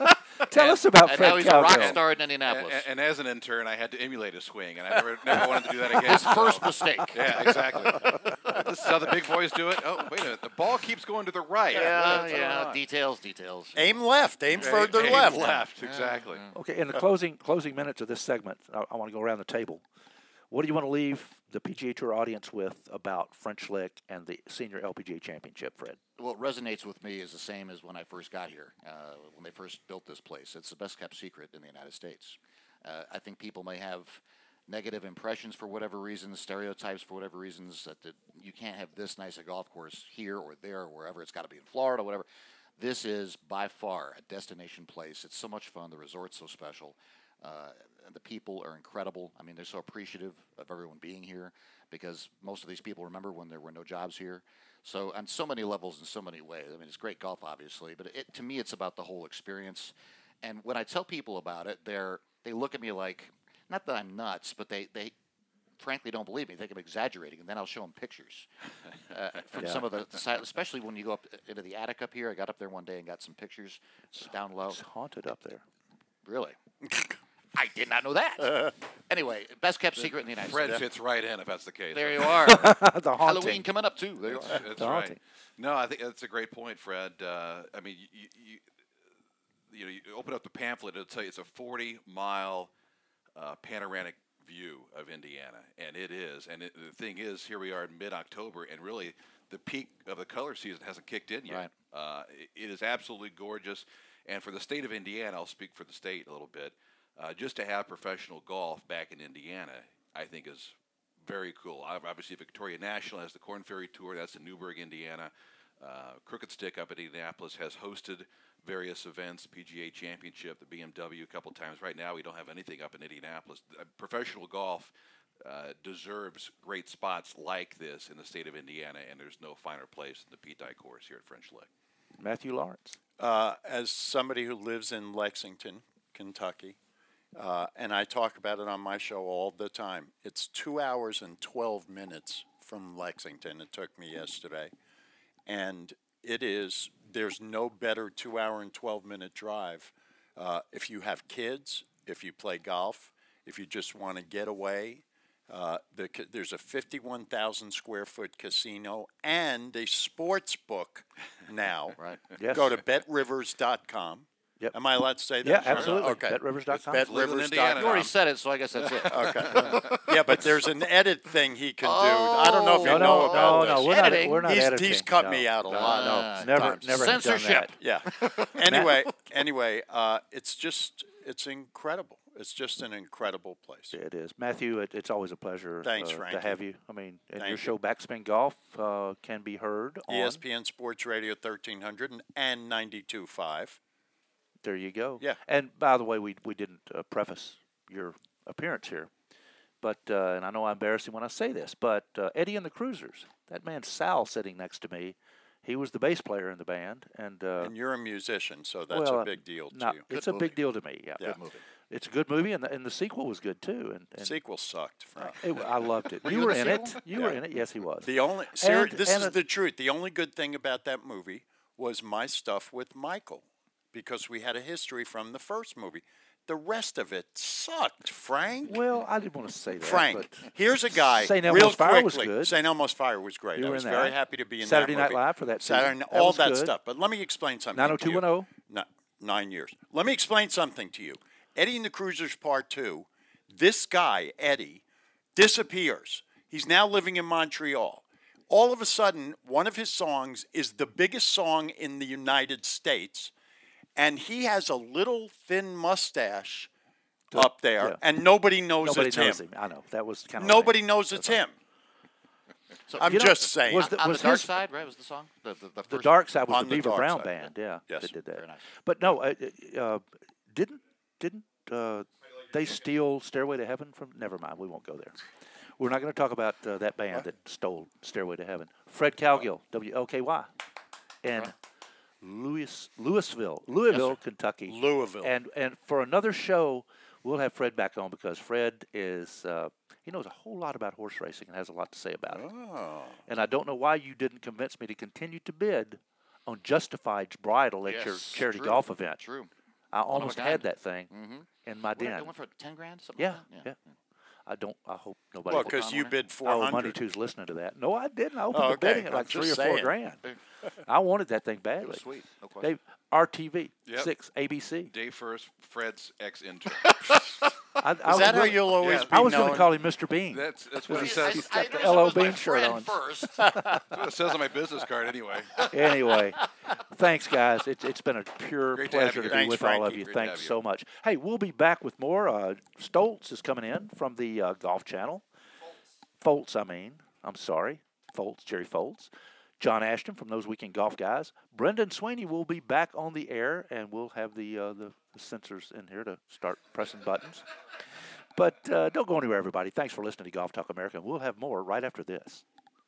S2: Tell us about
S3: And
S2: Fred
S3: now he's a rock
S2: Cowgill.
S3: star in
S5: And,
S3: Indianapolis.
S5: and, and as an intern, I had to emulate a swing, and I never, never wanted to do that again.
S3: His first
S5: So-
S3: mistake.
S5: Yeah, exactly. This is how the big boys do it. Oh, wait a minute. The ball keeps going to the right.
S3: Yeah,
S5: What's going
S3: yeah.
S5: on?
S3: Details, details.
S4: Aim left. Aim
S5: Yeah,
S4: further
S5: aim
S4: left.
S5: Left, exactly.
S2: Okay, in the closing closing minutes of this segment, I, I want to go around the table. What do you want to leave the P G A Tour audience with about French Lick and the Senior L P G A Championship, Fred?
S3: What resonates with me is the same as when I first got here, uh, when they first built this place. It's the best kept secret in the United States. Uh, I think people may have negative impressions for whatever reasons, stereotypes for whatever reasons, that, that you can't have this nice a golf course here or there or wherever. It's got to be in Florida, whatever. This is by far a destination place. It's so much fun. The resort's so special. Uh, and the people are incredible. I mean, they're so appreciative of everyone being here because most of these people remember when there were no jobs here. So on so many levels, in so many ways. I mean, it's great golf, obviously, but it, to me, it's about the whole experience. And when I tell people about it, they're they look at me like, not that I'm nuts, but they, they frankly don't believe me. They think I'm exaggerating, and then I'll show them pictures uh, from
S2: Yeah.
S3: some of the, the side, especially when you go up into the attic up here. I got up there one day and got some pictures down low.
S2: It's haunted up there.
S3: Really? I did not know that. Anyway, best kept secret in the United
S5: Fred
S3: States.
S5: fits right in if that's the case.
S3: There you are.
S2: the haunting.
S3: Halloween coming up too. There you
S5: That's,
S3: are.
S5: that's
S2: The
S5: right.
S2: haunting.
S5: No, I think that's a great point, Fred. Uh, I mean, you, you, you know, you open up the pamphlet, it'll tell you it's a forty mile uh, panoramic view of Indiana, and it is. And it, the thing is, here we are in mid-October, and really the peak of the color season hasn't kicked in yet.
S3: Right.
S5: Uh, it, it is absolutely gorgeous, and for the state of Indiana, I'll speak for the state a little bit. Uh, just to have professional golf back in Indiana, I think is very cool. Ob- Obviously, Victoria National has the Corn Ferry Tour. That's in Newburgh, Indiana. Uh, Crooked Stick up at Indianapolis has hosted various events, P G A Championship, the B M W a couple times. Right now, we don't have anything up in Indianapolis. Uh, professional golf uh, deserves great spots like this in the state of Indiana, and there's no finer place than the Pete Dye course here at French Lick.
S2: Matthew Lawrence.
S4: Uh, as somebody who lives in Lexington, Kentucky, uh, and I talk about it on my show all the time, it's two hours and twelve minutes from Lexington. It took me yesterday. And it is, there's no better two hour and twelve minute drive. Uh, if you have kids, if you play golf, if you just want to get away, uh, the, ca- there's a fifty-one thousand square foot casino and a sports book now.
S3: Right.
S2: Yes.
S4: Go to bet rivers dot com.
S2: Yep.
S4: Am I allowed to say that?
S2: Yeah,
S4: Sure.
S2: absolutely.
S4: Okay.
S2: bet rivers dot com.
S4: bet
S5: Cleveland,
S4: rivers
S5: Indiana.
S4: dot
S3: You already
S4: com.
S3: said it, so I guess that's it.
S4: Okay. Yeah, but there's an edit thing he can do. I don't know if
S3: Oh.
S4: you
S2: No,
S4: know
S2: no,
S4: about
S2: no,
S4: this.
S2: no. We're not.
S3: Editing.
S2: We're not
S4: he's,
S2: editing.
S4: he's cut
S2: no.
S4: me out a
S2: no,
S4: lot.
S2: No,
S3: Ah,
S2: never,
S4: times.
S2: never have done
S3: Censorship.
S2: that.
S4: Yeah. Anyway, anyway, uh, it's just it's incredible. It's just an incredible place.
S2: It is, Matthew. It, it's always a pleasure
S4: Thanks,
S2: uh, to
S4: Frankie.
S2: have you. I mean, and
S4: Thank
S2: your
S4: you.
S2: show Backspin Golf uh, can be heard on.
S4: E S P N Sports Radio thirteen hundred and ninety-two point five.
S2: There you go.
S4: Yeah.
S2: And by the way, we we didn't uh, preface your appearance here, but uh, and I know I'm embarrassing when I say this, but uh, Eddie and the Cruisers. That man Sal sitting next to me, he was the bass player in the band, and, uh,
S4: And you're a musician, so that's
S2: well,
S4: a big deal to
S2: not-
S4: you.
S2: it's
S3: Good
S2: a big
S3: movie.
S2: deal to me. Yeah.
S4: Yeah.
S3: Good movie.
S2: It's a good movie, and the, and the sequel was good too. And, and
S4: Sequel sucked, Frank.
S2: it, I loved it.
S3: Were
S2: you
S3: you
S2: were
S3: in
S2: in
S3: the
S2: it.
S3: sequel?
S2: You
S4: Yeah.
S2: were in it. Yes, he was.
S4: The only ser-
S2: And-
S4: this
S2: and
S4: is
S2: a-
S4: the truth. The only good thing about that movie was my stuff with Michael, because we had a history from the first movie. The rest of it sucked, Frank.
S2: Well, I didn't want to say that.
S4: Frank,
S2: but
S4: here's a guy.
S2: Saint
S4: real
S2: Elmo's Fire was
S4: quickly.
S2: good.
S4: Saint Elmo's Fire was great.
S2: You
S4: I
S2: were
S4: was
S2: in
S4: very
S2: that.
S4: happy to be in
S2: Saturday
S4: that
S2: Night
S4: movie.
S2: Live for that
S4: Saturday,
S2: season. That
S4: all
S2: was
S4: that
S2: good.
S4: stuff. But let me explain something.
S2: nine oh
S4: to
S2: two
S4: you.
S2: one oh.
S4: No, nine years. Let me explain something to you. Eddie and the Cruisers Part Two. This guy Eddie disappears. He's now living in Montreal. All of a sudden, one of his songs is the biggest song in the United States, and he has a little thin mustache up there,
S2: yeah.
S4: and nobody knows
S2: Nobody
S4: it's
S2: knows
S4: him.
S2: him. I know that was kind of
S4: Nobody knows it's him.
S3: So,
S4: I'm
S2: You know,
S4: just saying.
S2: was the-
S3: on
S2: was
S3: the dark
S2: his-
S3: side, right? Was the song the the, the,
S2: The
S3: first
S2: Dark Side was
S4: On
S2: the
S4: the
S2: Beaver
S4: Dark
S2: Brown
S4: Side,
S2: band, yeah,
S4: Yes.
S2: that did that.
S3: Very nice.
S2: But no, uh, uh, didn't didn't uh, they steal Stairway to Heaven from? Never mind, we won't go there. We're not going to talk about uh, that band that stole Stairway to Heaven. Fred Cowgill, W L K Y, and Louis Louisville, Louisville, Kentucky.
S4: Louisville.
S2: And and for another show, we'll have Fred back on because Fred is uh, he knows a whole lot about horse racing and has a lot to say about it.
S4: Oh.
S2: And I don't know why you didn't convince me to continue to bid on Justified's bridle at your
S3: Yes,
S2: charity
S3: true.
S2: golf event.
S3: True.
S2: I
S3: of a
S2: almost
S3: kind.
S2: had that thing
S3: Mm-hmm.
S2: in my
S3: What,
S2: den.
S3: it went for ten grand, something
S2: Yeah,
S3: like that?
S2: yeah. I don't. I hope nobody.
S4: Well,
S2: will-
S4: because you
S3: on
S4: bid
S2: oh,
S4: four
S2: Money
S4: hundred.
S2: Two's listening to that. No, I didn't. I opened
S4: Oh,
S2: the
S4: okay.
S2: bidding at
S4: I'm
S2: like three or
S4: just
S2: four
S4: saying.
S2: grand. I wanted that thing
S3: It
S2: badly.
S3: was sweet. No question.
S2: Dave, R T V
S5: Yep.
S2: six A B C.
S5: Day first, Fred's ex intern.
S2: I, I
S4: Is
S2: was
S4: that how
S2: gonna-
S4: you'll always
S5: Yeah.
S4: be
S2: I was going
S4: known?
S2: to call him Mister Bean.
S5: that's that's what it
S2: He's-
S5: says.
S2: he's
S5: That's
S2: got the
S3: noticed
S2: L O
S3: it was my
S2: Bean shirt
S3: friend
S2: on.
S3: first.
S5: what it says on my business card anyway.
S2: Anyway, thanks, guys. It's it's been a pure
S5: Great to have
S2: pleasure
S5: you
S2: to
S5: here.
S2: be
S4: Thanks,
S2: with all of
S4: Frankie.
S2: you.
S5: Great to
S2: Thanks
S5: have you.
S2: so much. Hey, we'll be back with more. Uh, Stoltz is coming in from the uh, Golf Channel. Foltz, I mean. I'm sorry. Foltz, Jerry Foltz. John Ashton from Those Weekend Golf Guys. Brendan Sweeney will be back on the air, and we'll have the uh, the, the sensors in here to start pressing buttons. But uh, don't go anywhere, everybody. Thanks for listening to Golf Talk America. We'll have more right after this.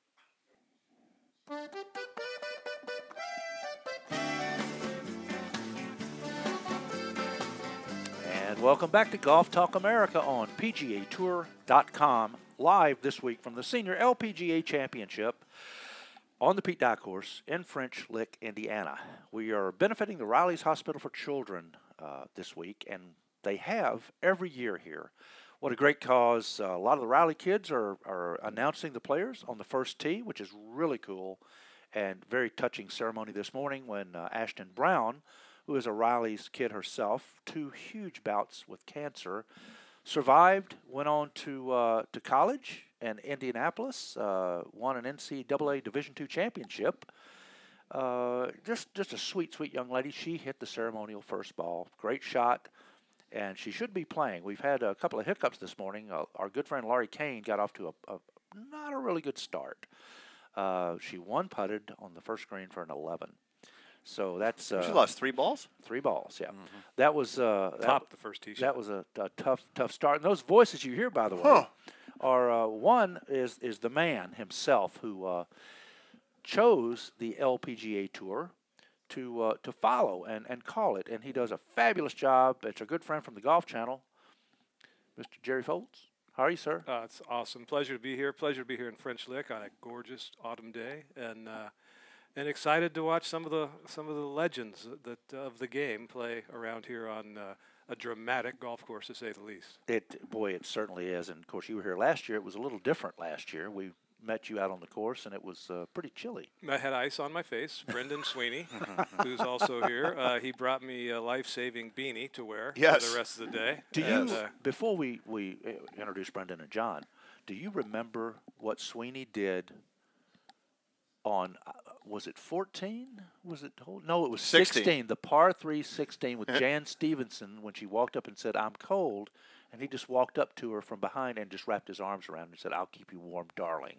S2: And welcome back to Golf Talk America on P G A Tour dot com. Live this week from the Senior L P G A Championship on the Pete Dye course in French Lick, Indiana. We are benefiting the Riley's Hospital for Children uh, this week, and they have every year here. What a great cause. Uh, a lot of the Riley kids are, are announcing the players on the first tee, which is really cool, and very touching ceremony this morning when uh, Ashton Brown, who is a Riley's kid herself, two huge bouts with cancer, survived, went on to uh, to college in Indianapolis, uh, won an N C double A Division two championship. Uh, just just a sweet, sweet young lady. She hit the ceremonial first ball. Great shot, and she should be playing. We've had a couple of hiccups this morning. Uh, our good friend Laurie Kane got off to a, a not a really good start. Uh, she one putted on the first green for an eleven. So that's uh,
S6: She lost three balls?
S2: three balls. Yeah, that was uh, that,
S6: Top the first tee shot.
S2: that was a, a tough, tough start. And those voices you hear, by the way,
S4: Huh.
S2: are uh, one is is the man himself who uh, chose the L P G A Tour to uh, to follow and, and call it, and he does a fabulous job. It's a good friend from the Golf Channel, Mister Jerry Foltz. How are you, sir?
S7: Uh, it's awesome. Pleasure to be here. Pleasure to be here in French Lick on a gorgeous autumn day, and uh, and excited to watch some of the some of the legends that uh, of the game play around here on uh, a dramatic golf course, to say the least.
S2: It boy, it certainly is. And of course, you were here last year. It was a little different last year. We met you out on the course, and it was uh, pretty chilly.
S7: I had ice on my face. Brendan Sweeney, who's also here, uh, he brought me a life-saving beanie to wear
S4: Yes.
S7: for the rest of the day.
S2: Do
S7: And,
S2: you,
S7: uh,
S2: before we, we uh, introduce Brendan and John, do you remember what Sweeney did on, uh, was it fourteen? Was it, no, it was
S4: sixteen.
S2: sixteen, the par three sixteen with Jan Stevenson when she walked up and said, I'm cold, and he just walked up to her from behind and just wrapped his arms around her and said, I'll keep you warm, darling.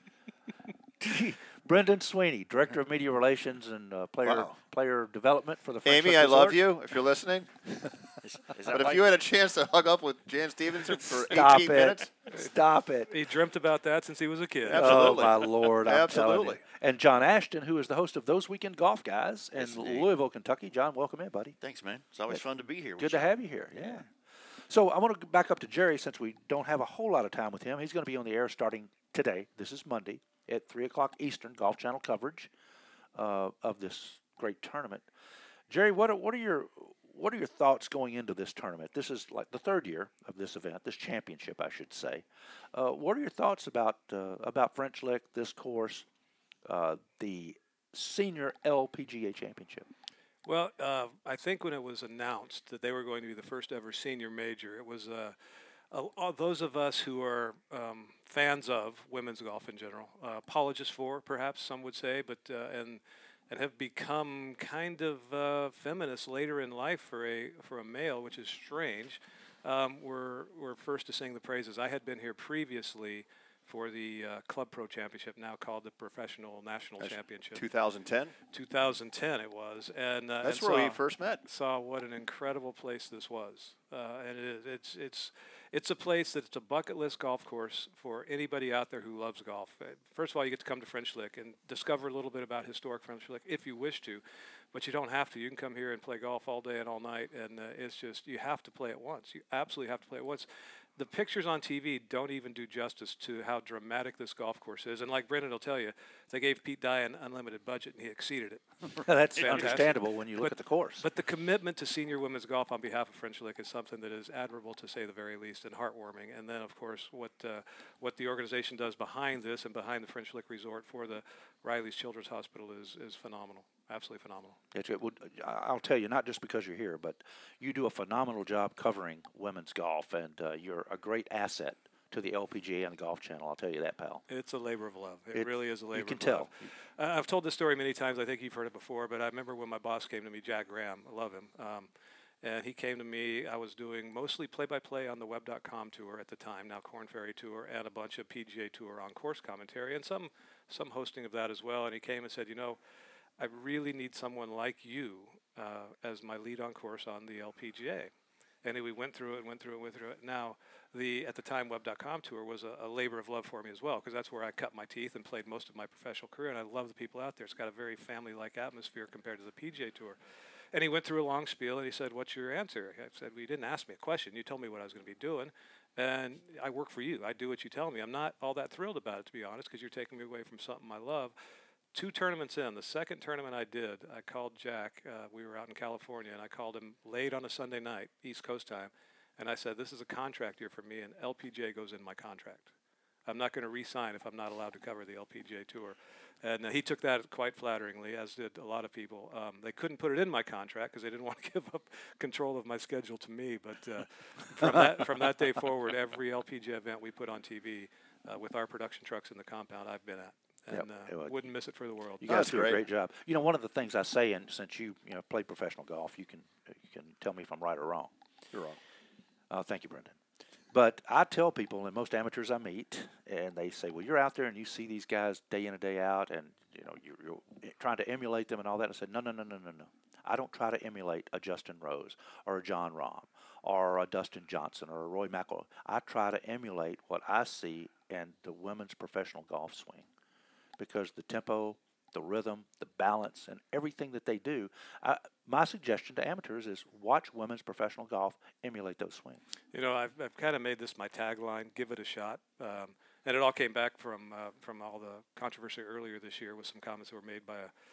S2: Brendan Sweeney, Director of Media Relations and uh, player
S4: Wow.
S2: player development for the French
S4: Amy,
S2: Lick
S4: I love
S2: Resort.
S4: you if you're listening.
S2: Is that
S4: But if
S2: like-
S4: you had a chance to hug up with Jan Stevenson for
S2: Stop
S4: eighteen
S2: it.
S4: minutes,
S2: Stop it.
S7: he dreamt about that since he was a kid.
S4: Absolutely.
S2: Oh, my Lord. I'm telling
S4: Absolutely.
S2: you. And John Ashton, who is the host of Those Weekend Golf Guys in
S3: Yes, indeed.
S2: Louisville, Kentucky. John, welcome in, buddy.
S3: Thanks, man. It's always fun to be here. with
S2: Good
S3: you.
S2: to have you here. Yeah. So I want to back up to Jerry since we don't have a whole lot of time with him. He's going to be on the air starting today. This is Monday at three o'clock Eastern, Golf Channel coverage uh, of this great tournament. Jerry, what are, what are your what are your thoughts going into this tournament? This is like the third year of this event, this championship, I should say. Uh, what are your thoughts about uh, about French Lick, this course, uh, the Senior L P G A Championship?
S7: Well, uh, I think when it was announced that they were going to be the first ever senior major, it was uh, uh, all those of us who are um, fans of women's golf in general, uh, apologists for, perhaps some would say, but uh, and and have become kind of uh, feminists later in life for a for a male, which is strange. Um, were were first to sing the praises. I had been here previously for the uh, Club Pro Championship, now called the Professional National
S4: That's
S7: Championship.
S4: two thousand ten.
S7: two thousand ten it was, and uh,
S4: That's
S7: and
S4: where
S7: saw,
S4: we first met.
S7: saw what an incredible place this was, uh, and it, it's it's it's a place that it's a bucket list golf course for anybody out there who loves golf. Uh, First of all, you get to come to French Lick and discover a little bit about historic French Lick if you wish to, but you don't have to. You can come here and play golf all day and all night, and uh, it's just you have to play it once. You absolutely have to play it once. The pictures on T V don't even do justice to how dramatic this golf course is. And like Brendan will tell you, they gave Pete Dye an unlimited budget, and he exceeded it.
S2: That's
S7: Fantastic.
S2: understandable when you look
S7: But-
S2: at the course.
S7: But the commitment to senior women's golf on behalf of French Lick is something that is admirable, to say the very least, and heartwarming. And then, of course, what uh, what the organization does behind this and behind the French Lick Resort for the Riley's Children's Hospital is is phenomenal. Absolutely phenomenal.
S2: It's, it would, I'll tell you, not just because you're here, but you do a phenomenal job covering women's golf, and uh, you're a great asset to the L P G A and the Golf Channel. I'll tell you that, pal.
S7: It's a labor of love. It,
S2: It-
S7: really is a labor
S2: you can
S7: of
S2: tell.
S7: love. Uh, I've told this story many times. I think you've heard it before, but I remember when my boss came to me, Jack Graham. I love him. Um, and he came to me. I was doing mostly play-by-play on the web dot com tour at the time, now Corn Ferry Tour, and a bunch of P G A Tour on-course commentary, and some some hosting of that as well. And he came and said, you know, I really need someone like you uh, as my lead on course on the L P G A. And we went through it and went through it and went through it. Now, the at the time web dot com tour was a, a labor of love for me as well, because that's where I cut my teeth and played most of my professional career, and I love the people out there. It's got a very family-like atmosphere compared to the P G A Tour. And he went through a long spiel, and he said, what's your answer? I said, well, you didn't ask me a question. You told me what I was going to be doing, and I work for you. I do what you tell me. I'm not all that thrilled about it, to be honest, because you're taking me away from something I love. Two tournaments in, the second tournament I did, I called Jack. Uh, we were out in California, and I called him late on a Sunday night, East Coast time, and I said, this is a contract year for me, and L P G A goes in my contract. I'm not going to re-sign if I'm not allowed to cover the L P G A Tour. And uh, he took that quite flatteringly, as did a lot of people. Um, they couldn't put it in my contract because they didn't want to give up control of my schedule to me. But uh, from that from that day forward, every L P G A event we put on T V uh, with our production trucks in the compound, I've been at. And
S2: Yep,
S7: uh,
S2: it would.
S7: wouldn't miss it for the world.
S2: You
S4: Oh,
S2: guys
S4: that's
S2: do a
S4: great.
S2: great job. You know, one of the things I say, and since you you know played professional golf, you can you can tell me if I'm right or wrong.
S4: You're wrong.
S2: Uh, thank you, Brendan. But I tell people, and most amateurs I meet, and they say, well, you're out there and you see these guys day in and day out, and you know you're, you're trying to emulate them and all that. And I said, no, no, no, no, no, no. I don't try to emulate a Justin Rose or a John Rahm or a Dustin Johnson or a Roy McIlroy. I try to emulate what I see in the women's professional golf swing, because the tempo, the rhythm, the balance, and everything that they do. I, my suggestion to amateurs is watch women's professional golf emulate those swings.
S7: You know, I've, I've kind of made this my tagline, give it a shot. Um, and it all came back from uh, from all the controversy earlier this year with some comments that were made by a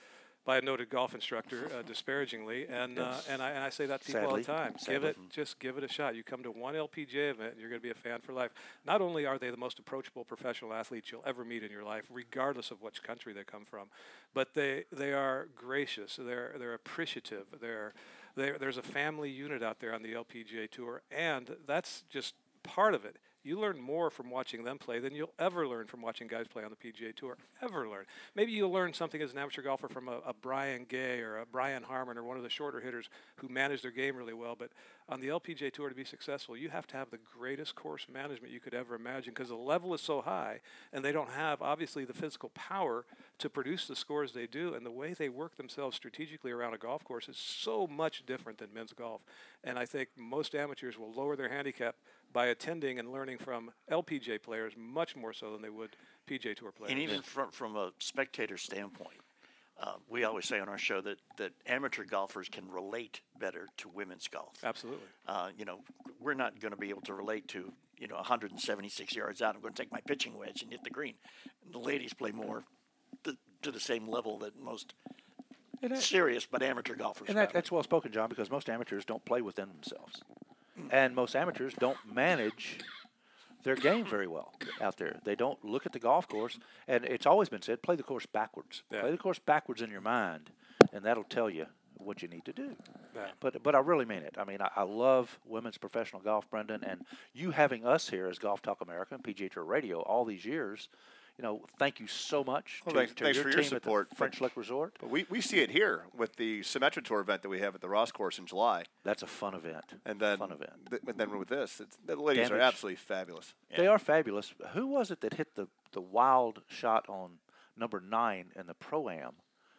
S7: by a noted golf instructor uh, disparagingly, and uh, and I and I say that to people all the
S2: Sadly.
S7: time. Give
S2: Sadly.
S7: it, just give it a shot. You come to one L P G A event, and you're going to be a fan for life. Not only are they the most approachable professional athletes you'll ever meet in your life, regardless of which country they come from, but they they are gracious. They're they're appreciative. They're There, there's a family unit out there on the L P G A Tour, and that's just part of it. You learn more from watching them play than you'll ever learn from watching guys play on the P G A Tour, ever learn. Maybe you'll learn something as an amateur golfer from a, a Brian Gay or a Brian Harmon or one of the shorter hitters who manage their game really well, but on the L P G A Tour to be successful, you have to have the greatest course management you could ever imagine because the level is so high, and they don't have, obviously, the physical power to produce the scores they do, and the way they work themselves strategically around a golf course is so much different than men's golf. And I think most amateurs will lower their handicap by attending and learning from L P G A players much more so than they would P G A Tour players.
S6: And even from, from a spectator standpoint, uh, we always say on our show that, that amateur golfers can relate better to women's golf.
S7: Absolutely.
S6: Uh, you know, we're not going to be able to relate to, you know, one hundred seventy-six yards out. I'm going to take my pitching wedge and hit the green. The ladies play more to, to the same level that most
S2: And that-
S6: serious but amateur golfers.
S2: And that,
S6: have.
S2: that's well spoken, John, because most amateurs don't play within themselves. And most amateurs don't manage their game very well out there. They don't look at the golf course. And it's always been said, play the course backwards.
S7: Yeah.
S2: Play the course backwards in your mind, and that'll tell you what you need to do.
S7: Yeah.
S2: But but I really mean it. I mean, I, I love women's professional golf, Brendan, and you having us here as Golf Talk America and P G A Tour Radio all these years. You know, thank you so much
S8: Well,
S2: to,
S8: thanks-
S2: to
S8: thanks
S2: your
S8: for
S2: team
S8: your support.
S2: at the French Lick Resort.
S8: But we, we see it here with the Symetra Tour event that we have at the Ross course in July.
S2: That's a fun event.
S8: And then,
S2: fun event.
S8: th- and then with this, it's, the ladies are
S2: Damage.
S8: absolutely fabulous.
S2: They are fabulous. Who was it that hit the, the wild shot on number nine in the Pro-Am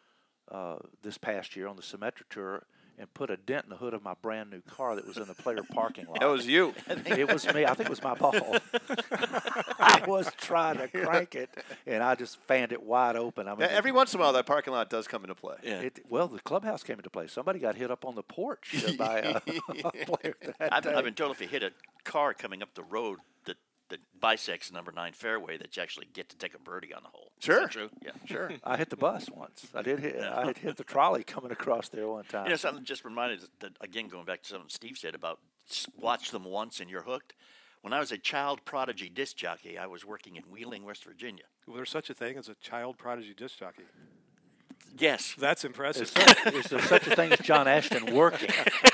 S2: uh, this past year on the Symetra Tour and put a dent in the hood of my brand new car that was in the player parking lot?
S8: That was you.
S2: It was me. I think it was my ball. I was trying to crank it, and I just fanned it wide open. I mean,
S8: Yeah, every once in a while, that parking lot does come into play.
S6: Yeah.
S2: it, well, the clubhouse came into play. Somebody got hit up on the porch uh, by a, a player that
S6: I've,
S2: day.
S6: I've been told if you hit a car coming up the road that, that bisects number nine fairway, that you actually get to take a birdie on the hole. Is
S8: Sure.
S6: that true? Yeah.
S8: Sure.
S2: I hit the bus once. I did hit. I had hit the trolley coming across there one time.
S6: You know, something just reminded us that, again, going back to something Steve said about s- watch them once and you're hooked. When I was a child prodigy disc jockey, I was working in Wheeling, West Virginia.
S7: Was there such a thing as a child prodigy disc jockey?
S6: Yes.
S7: That's impressive.
S2: Is, such, is there such a thing as John Ashton working?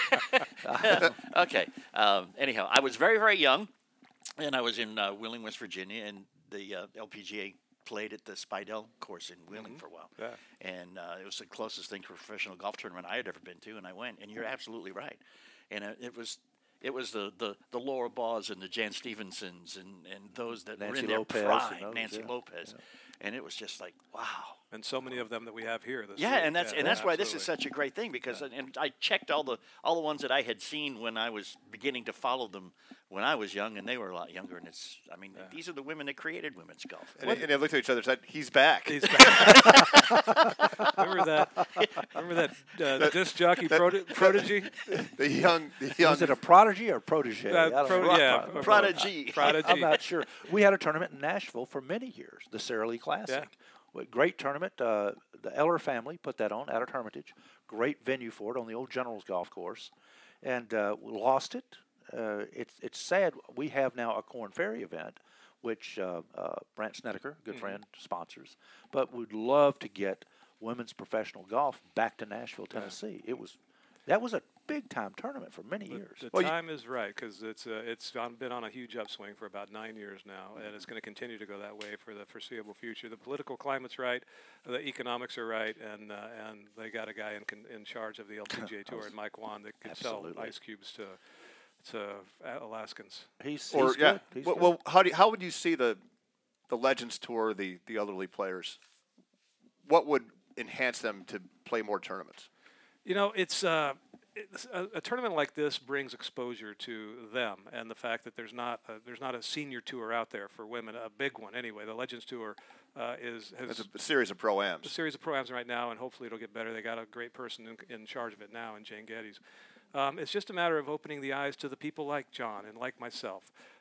S6: Okay. Um, anyhow, I was very, very young, and I was in uh, Wheeling, West Virginia, and the uh, L P G A played at the Spidell course in Wheeling for a while.
S7: Yeah.
S6: And uh, it was the closest thing to a professional golf tournament I had ever been to, and I went. And you're absolutely right. And uh, it was it was the, the, the Laura Baws and the Jan Stevensons and, and those that were
S2: Nancy
S6: in their
S2: Lopez and
S6: prime,
S2: those,
S6: Nancy
S2: yeah.
S6: Lopez. And it was just like, wow.
S7: And so many of them that we have here. This
S6: Yeah,
S7: week.
S6: and that's
S7: Yeah,
S6: and that's why this is
S7: absolutely.
S6: such a great thing because and I checked all the all the ones that I had seen when I was beginning to follow them when I was young, and they were a lot younger. And it's I mean these are the women that created women's golf.
S8: And, and they looked at each other and said, he's back.
S7: He's back. remember that? Remember that uh, disc jockey prodi- prodigy?
S8: the young, the young.
S2: Was it a prodigy or protege?
S7: Uh,
S2: I don't
S7: pro-
S2: know.
S7: yeah,
S2: Pro-
S7: pro-
S6: Prodigy.
S7: Prodigy.
S2: I'm not sure. We had a tournament in Nashville for many years, the Sara Lee Classic.
S7: Yeah.
S2: Well, Great tournament. Uh, the Eller family put that on out at Hermitage. Great venue for it on the old Generals Golf Course, and uh, we lost it. Uh, it's it's sad. We have now a Corn Ferry event, which uh, uh, Brant Snedeker, good friend, sponsors. But we'd love to get women's professional golf back to Nashville, Tennessee. It was that was a big time tournament for many years.
S7: The
S8: Well, you-
S7: time is right because it's uh, it's on, been on a huge upswing for about nine years now, and it's going to continue to go that way for the foreseeable future. The political climate's right, the economics are right, and uh, and they got a guy in con- in charge of the L P G A Tour, and Mike Wan, that could
S2: Absolutely.
S7: sell ice cubes to to Alaskans.
S2: He's,
S8: or
S2: he's
S8: yeah.
S2: good. He's
S8: Well,
S2: good.
S8: well, how do you, how would you see the the Legends Tour, the the elderly players? What would enhance them to play more tournaments?
S7: You know, it's, uh, it's a, a tournament like this brings exposure to them, and the fact that there's not a, there's not a senior tour out there for women, a big one anyway. The Legends Tour uh, is has
S8: It's a series of pro
S7: a
S8: ams.
S7: series of programs right now, and hopefully it'll get better. They got a great person in, in charge of it now, in Jane Geddes. Um, it's just a matter of opening the eyes to the people like John and like myself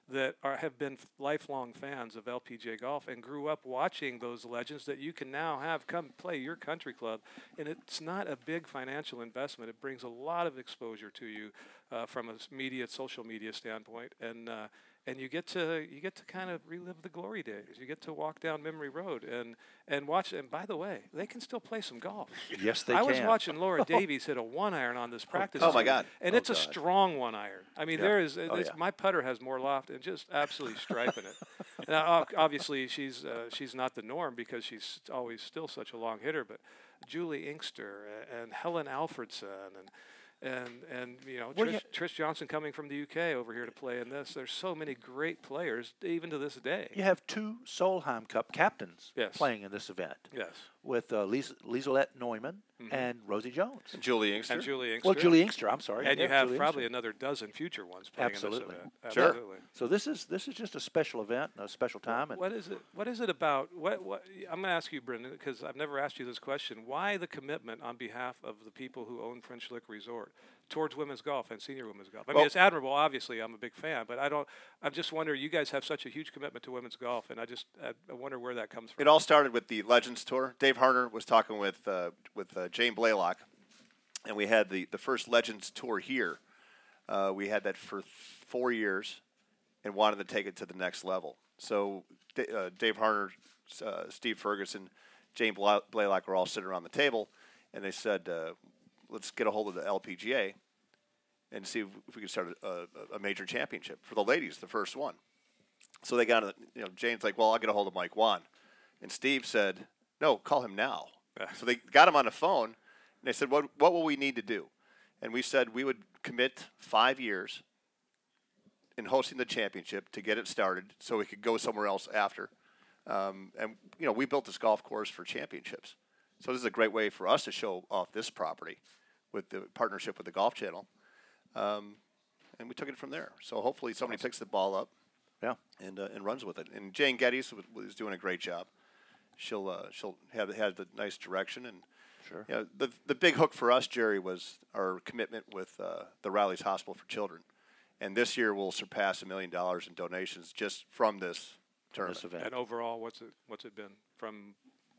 S7: that are, have been f- lifelong fans of L P G A golf and grew up watching those legends that you can now have come play your country club. And it's not a big financial investment. It brings a lot of exposure to you uh, from a s- media, social media standpoint. And uh, and you get to you get to kind of relive the glory days. You get to walk down memory road and and watch. And by the way, they can still play some golf.
S2: Yes, they
S7: I
S2: can.
S7: was watching Laura Davies hit a one iron on this practice.
S8: oh, my
S7: tee,
S8: God.
S7: And
S2: Oh,
S7: it's a
S2: God.
S7: strong one iron. I mean,
S2: Yeah.
S7: there is.
S2: Oh,
S7: it's,
S2: yeah.
S7: My putter has more loft and just absolutely striping it. Now, ob- obviously, she's uh, she's not the norm because she's always still such a long hitter. But Julie Inkster a- and Helen Alfredson and. And and you know
S2: Well,
S7: Trish,
S2: yeah.
S7: Trish Johnson coming from the U K over here to play in this. There's so many great players even to this day.
S2: You have two Solheim Cup captains
S7: Yes.
S2: playing in this event
S7: Yes.
S2: with uh, Lies- Lieselette Neumann
S7: Mhm.
S2: and Rosie Jones.
S8: Julie Inkster.
S7: And Julie Inkster.
S2: Well, Julie Inkster, I'm sorry.
S7: And
S2: yeah,
S7: you have
S2: Julie
S7: probably
S2: Inkster.
S7: another dozen future ones playing
S2: Absolutely.
S7: in this event.
S8: Sure.
S7: Absolutely.
S2: So this is this is just a special event, a special time. And
S7: What is it? What is it about? What? What? I'm going to ask you, Brendan, because I've never asked you this question. Why the commitment on behalf of the people who own French Lick Resort towards women's golf and senior women's golf? I
S8: Well-
S7: mean, it's admirable. Obviously, I'm a big fan, but I don't. I just wonder. You guys have such a huge commitment to women's golf, and I just I, I wonder where that comes from.
S8: It all started with the Legends Tour. Dave Harner was talking with uh, with uh, Jane Blaylock, and we had the, the first Legends Tour here. Uh, we had that for four years and wanted to take it to the next level. So D- uh, Dave Harner, uh, Steve Ferguson, Jane Bla- Blaylock were all sitting around the table, and they said, uh, let's get a hold of the L P G A and see if, if we can start a, a, a major championship for the ladies, the first one. So they got, a, you know, Jane's like, well, I'll get a hold of Mike Wan. And Steve said, no, call him now. So they got him on the phone, and they said, what, what will we need to do? And we said we would commit five years in hosting the championship to get it started so we could go somewhere else after. Um, and, you know, we built this golf course for championships. So this is a great way for us to show off this property with the partnership with the Golf Channel. Um, and we took it from there. So hopefully somebody picks the ball up
S2: yeah,
S8: and uh, and runs with it. And Jane Geddes was, was doing a great job. She'll uh, she'll have had the nice direction and
S2: sure.
S8: you know, the the big hook for us, Jerry, was our commitment with uh, the Riley's Hospital for Children, and this year we'll surpass a million dollars in donations just from this tournament.
S2: This event.
S7: And overall, what's it? What's it been from?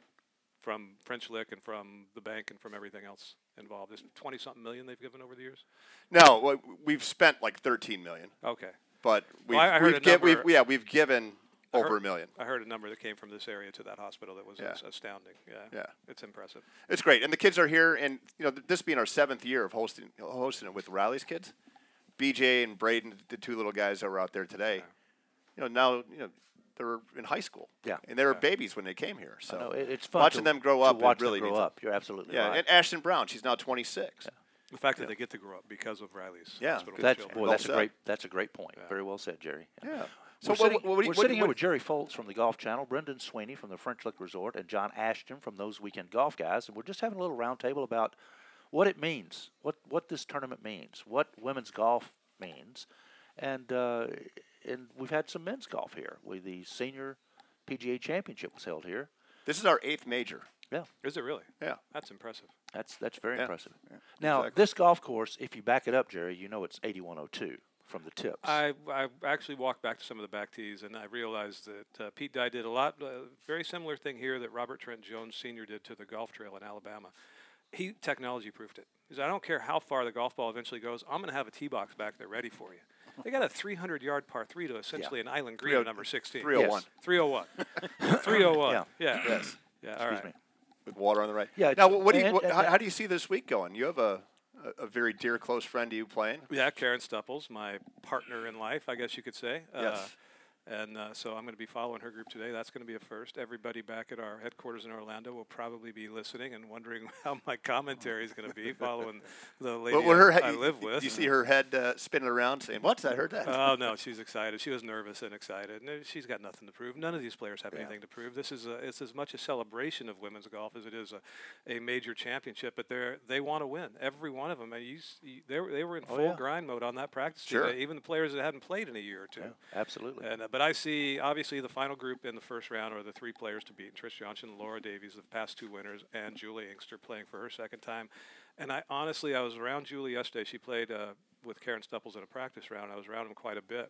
S7: From French Lick and from the bank and from everything else involved. There's twenty something million they've given over the years.
S8: No, well, we've spent like thirteen million,
S7: Okay.
S8: but we've
S7: Well, I- I heard
S8: we've,
S7: a
S8: gi- we've
S7: number-
S8: yeah we've given
S7: I
S8: over
S7: heard-
S8: a million.
S7: I heard a number that came from this area to that hospital that was
S8: Yeah.
S7: as- astounding. Yeah.
S8: Yeah.
S7: It's impressive.
S8: It's great, and the kids are here, and you know th- this being our seventh year of hosting hosting it with Riley's kids, B J and Braden, the two little guys that were out there today, you know now you know they're in high school,
S2: Yeah.
S8: and they were babies when they came here. So
S2: I know, it- it's fun
S8: watching
S2: to,
S8: them grow
S2: to
S8: up,
S2: watch
S8: it really
S2: them grow
S8: means a-
S2: up. You're absolutely
S8: Yeah,
S2: right.
S8: and Ashton Brown, she's now twenty-six.
S7: The fact that they get to grow up because of Riley's
S8: Yeah,
S7: hospital. for
S2: That's
S7: children.
S2: boy,
S8: Well
S2: that's a
S8: said.
S2: great that's a great point. Very well said, Jerry.
S8: Yeah.
S2: So
S8: So
S2: we're sitting,
S8: what, what, what,
S2: we're
S8: what,
S2: sitting here
S8: what-
S2: with Jerry Foltz from the Golf Channel, Brendan Sweeney from the French Lick Resort, and John Ashton from those Weekend Golf Guys, and we're just having a little roundtable about what it means, what what this tournament means, what women's golf means, and uh, and we've had some men's golf here. We the senior P G A Championship was held here.
S8: This is our eighth major.
S2: Yeah,
S7: Is it really?
S8: Yeah.
S7: That's impressive.
S2: that's that's very
S8: Yeah.
S2: impressive. Now
S8: exactly.
S2: this golf course, if you back it up, Jerry, you know it's eighty-one oh two from the tips.
S7: I, I actually walked back to some of the back tees, and I realized that uh, Pete Dye did a lot, uh, very similar thing here that Robert Trent Jones Senior did to the golf trail in Alabama. He technology proofed it. He said, I don't care how far the golf ball eventually goes, I'm going to have a tee box back there ready for you. They got a three hundred yard par three to essentially an island green at number sixteen.
S8: three oh one.
S7: three oh one. three oh one.
S2: Yeah.
S7: Yeah.
S8: Yes.
S7: Yeah. All
S2: Excuse
S7: right.
S2: me.
S8: With water on the right.
S2: Yeah,
S8: Now,
S2: it's-
S8: what do you?
S2: and-
S8: What,
S2: and-
S8: how, how do you see this week going? You have a, a, a very dear, close friend to you playing.
S7: Yeah, Karen Stupples, my partner in life, I guess you could say. Uh,
S8: Yes.
S7: and uh, so I'm going to be following her group today. That's going to be a first. Everybody back at our headquarters in Orlando will probably be listening and wondering how my commentary is going to be following the lady
S8: But with her
S7: I,
S8: head,
S7: I
S8: you-
S7: live
S8: you-
S7: with.
S8: You see her head uh, spinning around, saying, "What? I heard that."
S7: Oh no, she's excited. She was nervous and excited. No, she's got nothing to prove. None of these players have anything to prove. This is a, it's as much a celebration of women's golf as it is a, a major championship. But they they want to win. Every one of them. I mean, you, s- you, they were they were in
S2: Oh,
S7: full
S2: yeah.
S7: grind mode on that practice
S8: Sure.
S7: team. Even the players that hadn't played in a year or two.
S2: Yeah, absolutely.
S7: And uh, but I see obviously the final group in the first round are the three players to beat: Trish Johnson, Laura Davies, the past two winners, and Julie Inkster playing for her second time. And I honestly, I was around Julie yesterday. She played uh, with Karen Stupples in a practice round. I was around them quite a bit,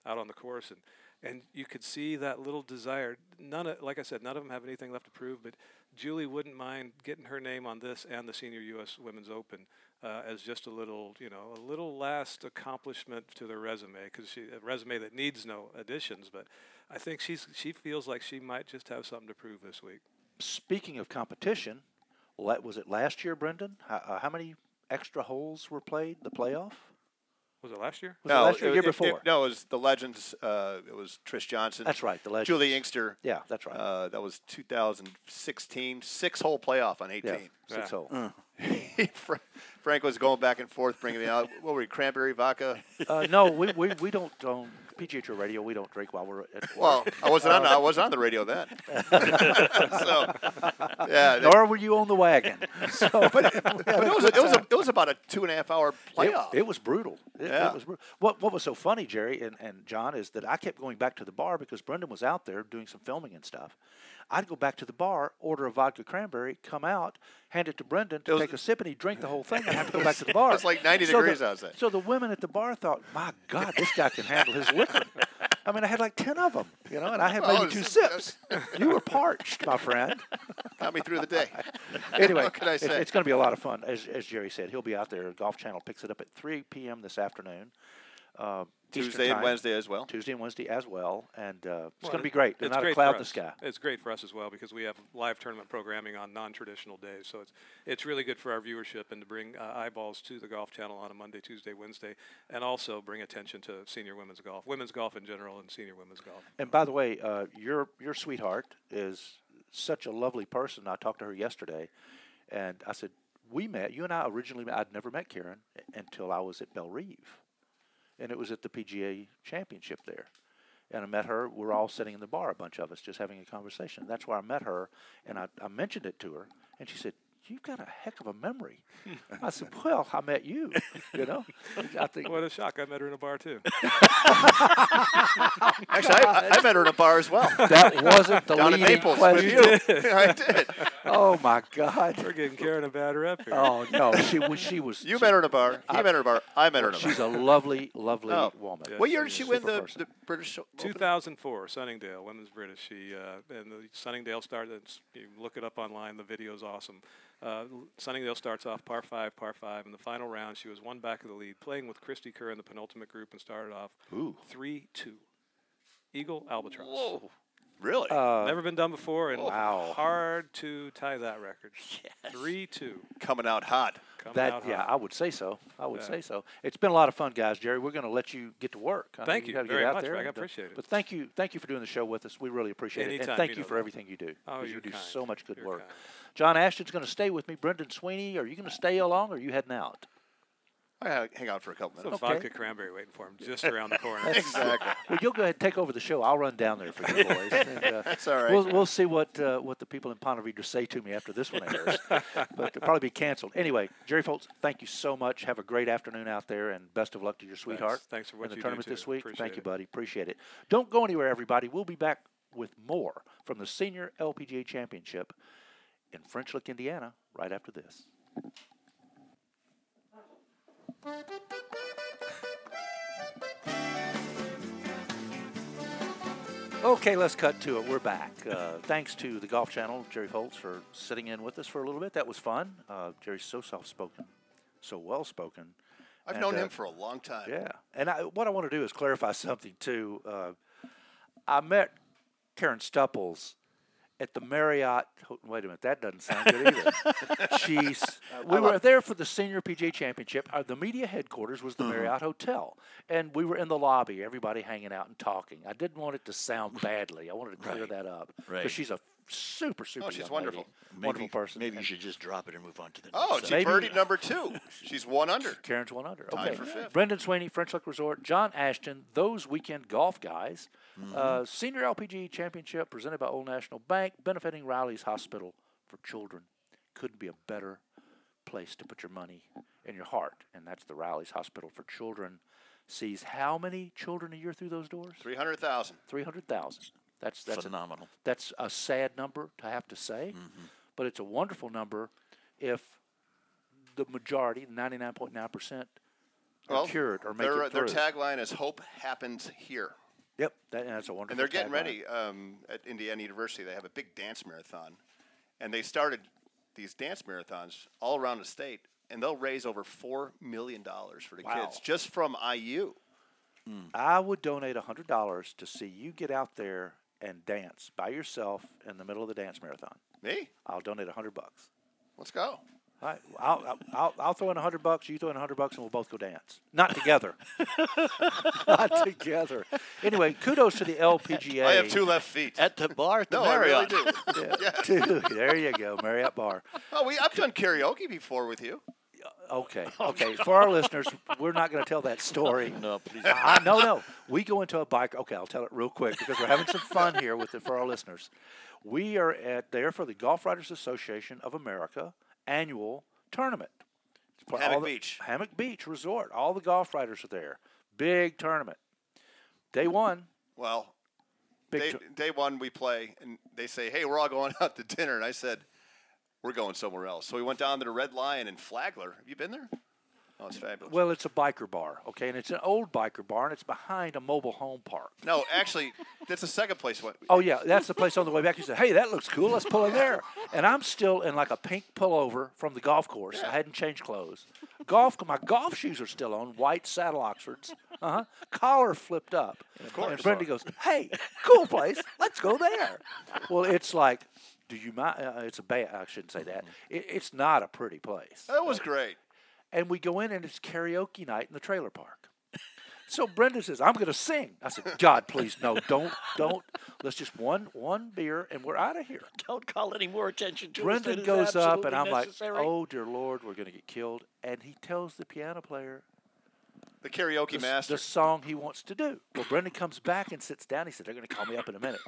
S7: out on the course, and and you could see that little desire. None of, like I said, none of them have anything left to prove, but Julie wouldn't mind getting her name on this and the Senior U S Women's Open uh, as just a little, you know, a little last accomplishment to their resume, because she a resume that needs no additions. But I think she's she feels like she might just have something to prove this week.
S2: Speaking of competition, la- was it last year, Brendan? How, uh, how many extra holes were played? The playoff?
S7: Was it last year?
S2: Was it last year or
S8: it-
S2: year
S8: it-
S2: before?
S8: it- no, it was the Legends. Uh, it was Trish Johnson.
S2: That's right, the Legends.
S8: Julie Inkster.
S2: Yeah, that's right.
S8: Uh, that was two thousand sixteen. Six-hole playoff on
S2: yeah,
S8: eighteen.
S2: six
S7: Yeah.
S2: hole.
S8: Fra- Frank was going back and forth, bringing me out. What were we, cranberry vodka?
S2: Uh, no, we, we, we don't on P G A Tour Radio. We don't drink while we're at work.
S8: Well, I wasn't on. I wasn't on the radio then. so, yeah. they-
S2: Nor were you on the wagon. So,
S8: but it was, it was, a, it was about a two and a half hour
S2: It,
S8: playoff.
S2: it was brutal. It,
S8: Yeah.
S2: it was brutal. What What was so funny, Jerry and, and John, is that I kept going back to the bar because Brendan was out there doing some filming and stuff. I'd go back to the bar, order a vodka cranberry, come out, hand it to Brendan to
S8: It was-
S2: take a sip, and he'd drink the whole thing and have to go back to the bar.
S8: It's like ninety
S2: So
S8: degrees
S2: the,
S8: outside.
S2: So the women at the bar thought, "My God, this guy can handle his liquor." I mean, I had like ten of them, you know, and I had
S8: Oh,
S2: maybe two
S8: it's-
S2: sips. You were parched, my friend.
S8: Got me through the day.
S2: Anyway,
S8: What can I
S2: it's,
S8: say?
S2: it's going to be a lot of fun. As, as Jerry said, he'll be out there. Golf Channel picks it up at three p.m. this afternoon. Uh, Eastern
S8: Tuesday and
S2: time.
S8: Wednesday as well.
S2: Tuesday and Wednesday as well, and uh, it's
S7: Well,
S2: going to
S7: it-
S2: be great. There's
S7: It's
S2: not
S7: great
S2: a cloud
S7: for
S2: in the
S7: us.
S2: sky.
S7: It's great for us as well because we have live tournament programming on non-traditional days. So it's it's really good for our viewership and to bring uh, eyeballs to the Golf Channel on a Monday, Tuesday, Wednesday, and also bring attention to senior women's golf, women's golf in general, and senior women's golf.
S2: And by the way, uh, your your sweetheart is such a lovely person. I talked to her yesterday, and I said we met. You and I originally met. I'd never met Karen until I was at Belle Reve, and it was at the P G A Championship there. And I met her. We're all sitting in the bar, a bunch of us, just having a conversation. That's where I met her, and I, I mentioned it to her, and she said, "You've got a heck of a memory." I said, "Well, I met you, you know." I think
S7: What a shock! I met her in a bar too.
S8: Actually, I, I met her in a bar as well.
S2: that wasn't the
S8: Down in
S2: leading
S8: Naples
S2: question.
S8: with you. I did.
S2: Oh my God!
S7: We're getting Karen a bad rep here.
S2: Oh no, she was. She was.
S8: You
S2: she,
S8: met her in a bar. He met her in a bar. I met her in a bar.
S2: She's a lovely, lovely
S8: Oh.
S2: woman.
S7: Yeah.
S8: What year did
S7: she's
S8: she
S7: a
S8: win
S2: super
S8: the,
S2: person.
S8: the British Open?
S7: two thousand four, Sunningdale, women's British. She uh, and the Sunningdale started. it's- You look it up online. The video's awesome. Uh, L- Sunningdale starts off par five, par five. In the final round, she was one back of the lead, playing with Christy Kerr in the penultimate group, and started off
S2: Ooh.
S7: three two. Eagle albatross.
S6: Whoa.
S8: Really?
S2: Uh,
S7: Never been done before, and
S2: Wow.
S7: hard to tie that record. Three two.
S8: Coming out hot.
S7: Coming
S2: that
S7: out
S2: yeah,
S7: hot.
S2: I would say so. I would
S7: Yeah.
S2: say so. It's been a lot of fun, guys. Jerry, we're going to let you get to work. I know
S7: Thank you
S2: gotta
S7: very
S2: get out
S7: much,
S2: there
S7: Frank. I
S2: and, uh,
S7: appreciate it.
S2: But thank you, thank you for doing the show with us. We really appreciate it,
S7: Anytime,
S2: and thank
S7: you
S2: you
S7: know
S2: for
S7: that.
S2: everything you do.
S7: Oh,
S2: 'cause
S7: you're
S2: you do
S7: kind.
S2: so much good
S7: You're
S2: work.
S7: kind.
S2: John Ashton's going to stay with me. Brendan Sweeney, are you going to stay along, or are you heading out?
S8: I gotta hang out for a couple
S7: Some
S8: minutes.
S2: Okay.
S7: vodka cranberry waiting for him just around the corner.
S8: Exactly.
S2: Well, you'll go ahead and take over the show. I'll run down there for you boys. And, uh,
S8: That's all right.
S2: We'll, we'll see what uh, what the people in Ponte Vedra say to me after this one airs. But it'll probably be canceled. Anyway, Jerry Foltz, thank you so much. Have a great afternoon out there, and best of luck to your sweetheart.
S7: Thanks for what
S2: in the
S7: you do,
S2: tournament
S7: too.
S2: this week.
S7: Appreciate
S2: Thank you,
S7: it.
S2: buddy. Appreciate it. Don't go anywhere, everybody. We'll be back with more from the Senior L P G A Championship in French Lick, Indiana, right after this. Okay, let's cut to it. We're back. Uh, thanks to the Golf Channel, Jerry Foltz, for sitting in with us for a little bit. That was fun. Uh, Jerry's so soft-spoken, so well-spoken.
S8: I've
S2: And,
S8: known
S2: uh,
S8: him for a long time.
S2: Yeah, and I, what I want to do is clarify something too. Uh, I met Karen Stupples at the Marriott. ho- Wait a minute, that doesn't sound good either. She's. We were there for the Senior P G A Championship. Uh, the media headquarters was the Marriott Hotel, and we were in the lobby, everybody hanging out and talking. I didn't want it to sound badly. I wanted to clear
S6: Right.
S2: that up.
S6: Right.
S2: Because she's a super, super.
S8: Oh, she's
S2: young
S8: wonderful.
S2: lady.
S6: Maybe,
S2: Wonderful person.
S6: Maybe you
S2: And
S6: should just drop it and move on to the next.
S8: Oh,
S6: subject.
S8: she
S2: Maybe-
S8: birdied number two. She's one under.
S2: Karen's one under.
S8: Tied
S2: Okay.
S8: for fifth.
S2: Brendan Sweeney, French Lick Resort, John Ashton, those weekend golf guys.
S8: Mm-hmm.
S2: Uh, Senior L P G A Championship presented by Old National Bank, benefiting Riley's Hospital for Children. Couldn't be a better place to put your money and your heart, and that's the Riley's Hospital for Children. Sees how many children a year through those doors?
S8: Three hundred thousand.
S2: Three hundred thousand. That's that's a,
S6: Phenomenal.
S2: that's a sad number to have to say, but it's a wonderful number if the majority, ninety-nine point nine percent, or
S8: Well,
S2: cure it or make
S8: their,
S2: it
S8: their
S2: through.
S8: tagline is "Hope happens here,"
S2: Yep, that, that's a wonderful.
S8: and they're getting
S2: tagline.
S8: ready um, at Indiana University. They have a big dance marathon, and they started these dance marathons all around the state, and they'll raise over four million dollars for the
S2: Wow.
S8: kids just from I U.
S2: I would donate a hundred dollars to see you get out there and dance by yourself in the middle of the dance marathon.
S8: Me?
S2: I'll donate a hundred bucks.
S8: Let's go.
S2: All right, I'll, I'll, I'll, I'll throw in a hundred bucks. You throw in a hundred bucks, and we'll both go dance. Not together. Not together. Anyway, kudos to the L P G A.
S8: I have two left feet.
S6: At the bar at the
S8: no, I really
S6: Marriott.
S8: do.
S2: Yeah, two. There you go, Marriott Bar.
S8: Oh, we I've done karaoke before with you.
S2: Okay, okay. For our listeners, we're not going to tell that story.
S6: No, please.
S2: I, no, no. We go into a bike. Okay, I'll tell it real quick because we're having some fun here with it for our listeners. We are at there for the Golf Writers Association of America annual tournament. It's for
S8: Hammock
S2: all the-
S8: Beach.
S2: Hammock Beach Resort. All the golf writers are there. Big tournament. Day one.
S8: Well,
S2: Big
S8: day,
S2: tour-
S8: day one we play, and they say, "Hey, we're all going out to dinner," and I said, "We're going somewhere else." So we went down to the Red Lion in Flagler. Have you been there? Oh, it's fabulous.
S2: Well, it's a biker bar, okay, and it's an old biker bar, and it's behind a mobile home park.
S8: no, actually, that's the second place. What?
S2: Oh yeah, that's the place on the way back. You said, "Hey, that looks cool. Let's pull in there." And I'm still in like a pink pullover from the golf course. I hadn't changed clothes. Golf, my golf shoes are still on, white saddle Oxfords. Uh huh. Collar flipped up. Of
S8: course.
S2: And Brenda goes, "Hey, cool place. Let's go there." Well, it's like, do you mind? Uh, it's a bad. I shouldn't say that. It, it's not a pretty place.
S8: That was great.
S2: And we go in, and it's karaoke night in the trailer park. So Brenda says, "I'm going to sing." I said, "God, please, no, don't, don't. Let's just one, one beer, and we're out of here."
S6: Don't call any more attention to us.
S2: Brendan
S6: That is
S2: goes up, and
S6: absolutely
S2: I'm
S6: necessary.
S2: like, "Oh dear Lord, we're going to get killed." And he tells the piano player
S8: The karaoke
S2: the,
S8: master.
S2: the song he wants to do. Well, Brendan comes back and sits down. He said, "They're going to call me up in a minute."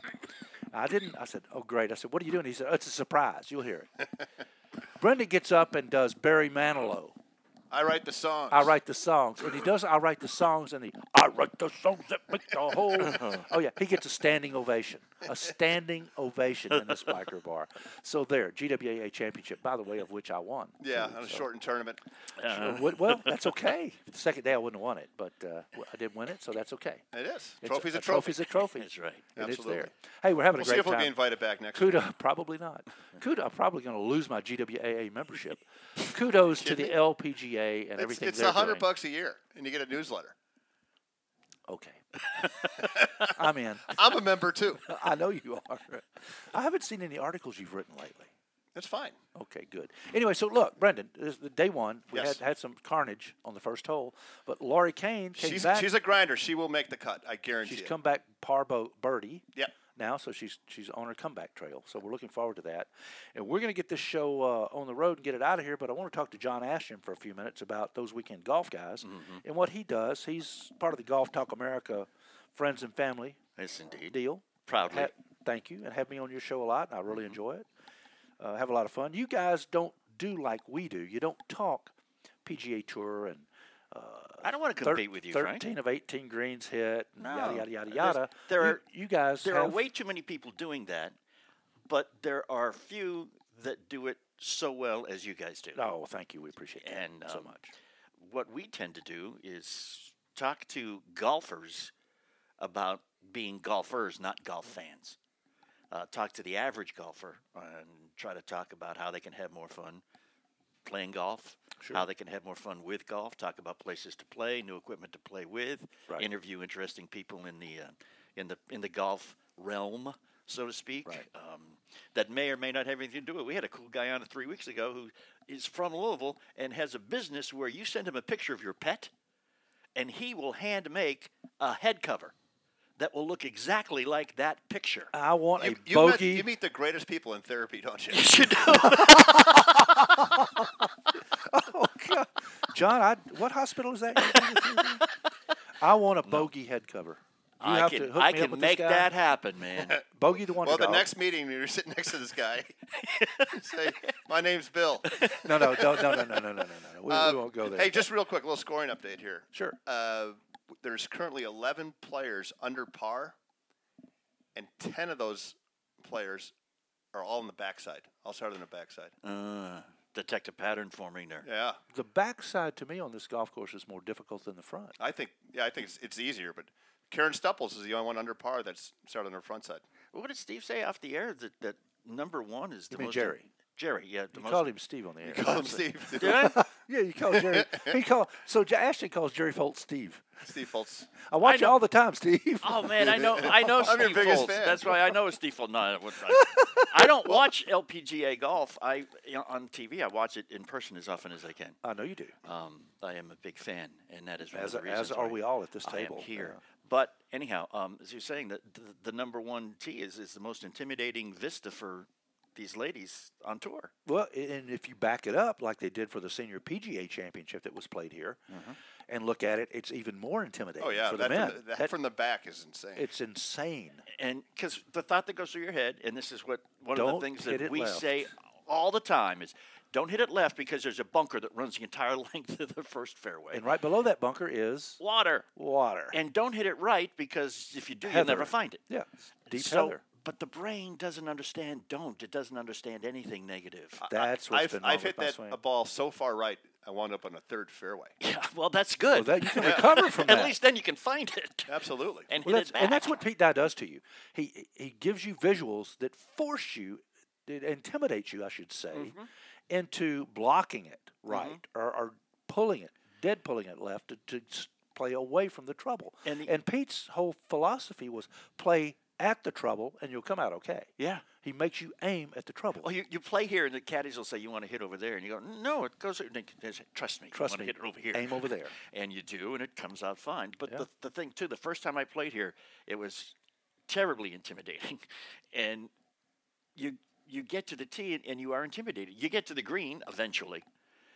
S2: I didn't. I said, "Oh great." I said, "What are you doing?" He said, "Oh, it's a surprise. You'll hear it." Brendan gets up and does Barry Manilow.
S8: I write the songs.
S2: I write the songs. And he does I write the songs and he I write the songs that make the whole Oh yeah, he gets a standing ovation. A standing ovation in the Spiker Bar. So there, G W A A championship, by the way, of which I won.
S8: Yeah,
S2: too,
S8: on a
S2: so.
S8: shortened tournament.
S2: Sure. Well, well, that's okay. The second day I wouldn't have won it, but uh, I did win it, so that's okay.
S8: It is.
S2: It's
S8: Trophy's
S2: a,
S8: a, trophy.
S2: Trophy's a trophy.
S6: That's right.
S2: And it's
S8: Absolutely.
S2: there. Hey, we're having
S8: We'll
S2: a great
S8: see if we'll
S2: time.
S8: be invited back next year.
S2: Kudos, probably not. Kudos, I'm probably going to lose my G W A A membership. Kudos to the L P G A and
S8: It's,
S2: everything
S8: it's
S2: they're
S8: a hundred
S2: doing.
S8: bucks a year, and you get a newsletter.
S2: Okay. I'm in.
S8: I'm a member too.
S2: I know you are. I haven't seen any articles you've written lately.
S8: That's fine.
S2: Okay, good. Anyway, so look, Brendan, this is the day one. We
S8: Yes.
S2: had had some carnage on the first hole, but Laurie Kane came
S8: She's
S2: back.
S8: she's a grinder. She will make the cut. I guarantee
S2: she's
S8: it.
S2: come back par bo- birdie.
S8: Yep.
S2: Now, so she's she's on her comeback trail. So we're looking forward to that, and we're going to get this show uh, on the road and get it out of here. But I want to talk to John Ashton for a few minutes about those weekend golf guys
S6: Mm-hmm.
S2: and what he does. He's part of the Golf Talk America Friends and Family
S6: Yes, indeed.
S2: deal.
S6: Proudly.
S2: Ha- thank you, and have me on your show a lot. And I really enjoy it. Uh, have a lot of fun. You guys don't do like we do. You don't talk P G A Tour and uh,
S6: I don't want to
S2: thir-
S6: compete with you,
S2: thirteen
S6: Frank.
S2: of eighteen greens hit, and
S6: No.
S2: yada yada yada
S6: There's-
S2: yada.
S6: there
S2: you,
S6: are-
S2: you guys
S6: There
S2: have,
S6: are way too many people doing that, but there are few that do it so well as you guys do.
S2: Oh, thank you. We appreciate that
S6: And
S2: so
S6: um,
S2: much.
S6: what we tend to do is talk to golfers about being golfers, not golf fans. Uh, talk to the average golfer and try to talk about how they can have more fun playing golf,
S2: Sure.
S6: how they can have more fun with golf, talk about places to play, new equipment to play with,
S2: Right.
S6: interview interesting people in the uh, in the in the golf realm, so to speak.
S2: Right.
S6: Um, that may or may not have anything to do with it. We had a cool guy on three weeks ago who is from Louisville and has a business where you send him a picture of your pet, and he will hand make a head cover that will look exactly like that picture.
S2: I want
S8: You,
S2: a
S8: you, met,
S2: bogey.
S8: you meet the greatest people in therapy, don't you?
S6: You know?
S2: Oh God, John, I, what hospital is that? you're going to? I want a bogey head cover. You
S6: I
S2: have
S6: can,
S2: to hook
S6: I
S2: me up
S6: can
S2: with
S6: make
S2: this guy.
S6: that happen, man.
S2: Bogey the one.
S8: Well, the next meeting, you're sitting next to this guy. Say, "My name's Bill."
S2: No, no, no, no, no, no, no, no, no, no. We,
S8: Uh,
S2: we won't go there.
S8: Hey, just real quick, a little scoring update here.
S2: Sure.
S8: Uh, there's currently eleven players under par, and ten of those players are all on the backside. All started on the backside.
S6: Uh, detect a pattern forming there.
S8: Yeah,
S2: The backside to me on this golf course is more difficult than the front.
S8: I think. Yeah, I think it's, it's easier. But Karen Stupples is the only one under par that's started on her front side.
S6: What did Steve say off the air? That, that number one is the
S2: You mean
S6: most.
S2: Jerry?
S6: Jerry, yeah. The
S2: You
S6: most
S2: called him Steve on the air.
S8: Call him Steve.
S6: Did I?
S2: Yeah, you called Jerry. He called. So J- Ashton calls Jerry Foltz Steve.
S8: Steve Foltz.
S2: I watch you
S6: know.
S2: all the time, Steve.
S6: Oh man, I know, I know
S8: I'm your
S6: Steve
S8: biggest
S6: Foltz.
S8: fan.
S6: That's why I know Steve Foltz. No, I, I, I don't watch L P G A golf. I you know, on T V. I watch it in person as often as I can.
S2: I know you do.
S6: Um, I am a big fan, and that is one
S2: As,
S6: of the reasons
S2: as are
S6: why
S2: we all at this
S6: I am
S2: table.
S6: here.
S2: Yeah.
S6: But anyhow, um, as you're saying, that the, the number one tee is, is the most intimidating vista for these ladies on tour.
S2: Well, and if you back it up like they did for the senior P G A championship that was played here, and look at it, it's even more intimidating
S8: Oh yeah,
S2: for the
S8: that,
S2: men.
S8: from the, that
S2: That-
S8: from the back is insane.
S2: it's insane.
S6: And because the thought that goes through your head, and this is what one of
S2: Don't
S6: the things
S2: hit
S6: that
S2: it
S6: we
S2: left.
S6: say all the time is, don't hit it left because there's a bunker that runs the entire length of the first fairway.
S2: And right below that bunker is
S6: Water.
S2: water.
S6: And don't hit it right because if you do, you'll
S2: Heather.
S6: never find it.
S2: Yeah, deep
S6: so,
S2: heather.
S6: But the brain doesn't understand don't. It doesn't understand anything negative.
S2: That's what's
S8: I've,
S2: been wrong
S8: I've
S2: with
S8: hit
S2: my
S8: that
S2: swing.
S8: a ball so far right, I wound up on a third fairway.
S6: Yeah, well, that's
S2: Well,
S6: good.
S2: that, you can recover from that.
S6: At least then you can find it
S8: Absolutely.
S6: and
S2: Well,
S6: hit
S2: that's,
S6: it back.
S2: and that's what Pete Dye does to you. He he gives you visuals that force you, it intimidates you, I should say,
S6: Mm-hmm.
S2: into blocking it right or, or pulling it, dead pulling it left to, to s- play away from the trouble.
S6: And the-
S2: and Pete's whole philosophy was play at the trouble and you'll come out okay.
S6: Yeah.
S2: He makes you aim at the trouble.
S6: Well, you, you play here, and the caddies will say you want to hit over there, and you go, no, it goes. and they say, Trust me,
S2: Trust
S6: you
S2: me,
S6: want to hit it over here.
S2: aim over there.
S6: And you do, and it comes out fine. But
S2: Yeah.
S6: the, the thing too, the first time I played here, it was terribly intimidating, and you you get to the tee and, and you are intimidated. You get to the green eventually,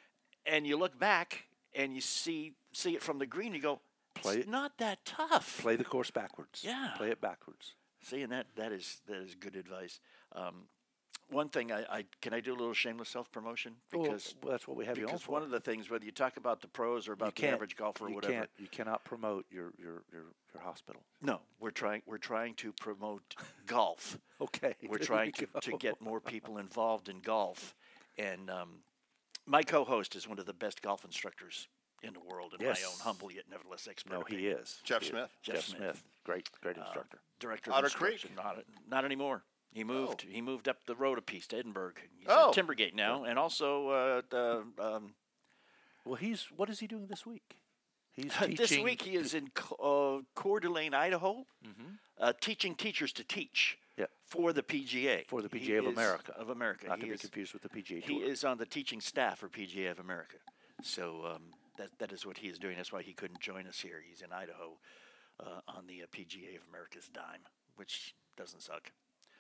S6: and you look back and you see see it from the green. You go,
S2: Play
S6: it's
S2: it-
S6: not that tough.
S2: Play the course backwards.
S6: Yeah.
S2: Play it backwards.
S6: See, and that that is that is good advice. Um, one thing I, I can I do a little shameless self promotion
S2: Well,
S6: because
S2: well, that's what we have you on
S6: because
S2: for.
S6: one of the things, whether you talk about the pros or
S2: You
S6: about the
S2: can't-
S6: average golfer or
S2: you
S6: whatever,
S2: Can't, you cannot promote your, your, your, your hospital.
S6: no, we're trying we're trying to promote golf.
S2: Okay.
S6: We're
S2: there
S6: trying
S2: you
S6: to, to
S2: go.
S6: get more people involved in golf, and um, my co-host is one of the best golf instructors in the world, in
S2: Yes.
S6: my own humble yet nevertheless expert
S2: No, he
S6: opinion.
S2: is.
S8: Jeff
S2: He is.
S8: Smith.
S2: Jeff,
S6: Jeff
S2: Smith.
S6: Smith.
S2: Great, great
S6: Uh,
S2: instructor.
S6: Director
S8: Otter
S6: of
S8: Creek?
S6: instruction. Not, not anymore. He moved.
S8: Oh.
S6: He moved up the road a piece to Edinburgh. He's
S8: Oh.
S6: at Timbergate now, and also uh, the, um,
S2: Well, he's what is he doing this week? He's teaching.
S6: this week he is in Co- uh, Coeur d'Alene, Idaho,
S2: Mhm.
S6: uh, teaching teachers to teach
S2: Yeah.
S6: for the P G A.
S2: For the P G A
S6: He
S2: of
S6: is-
S2: America.
S6: Of America.
S2: Not
S6: he
S2: to be
S6: is,
S2: confused with the P G A
S6: He
S2: Tour.
S6: is on the teaching staff for P G A of America. So um, that that is what he is doing. That's why he couldn't join us here. He's in Idaho uh, on the uh, P G A of America's dime, which doesn't suck.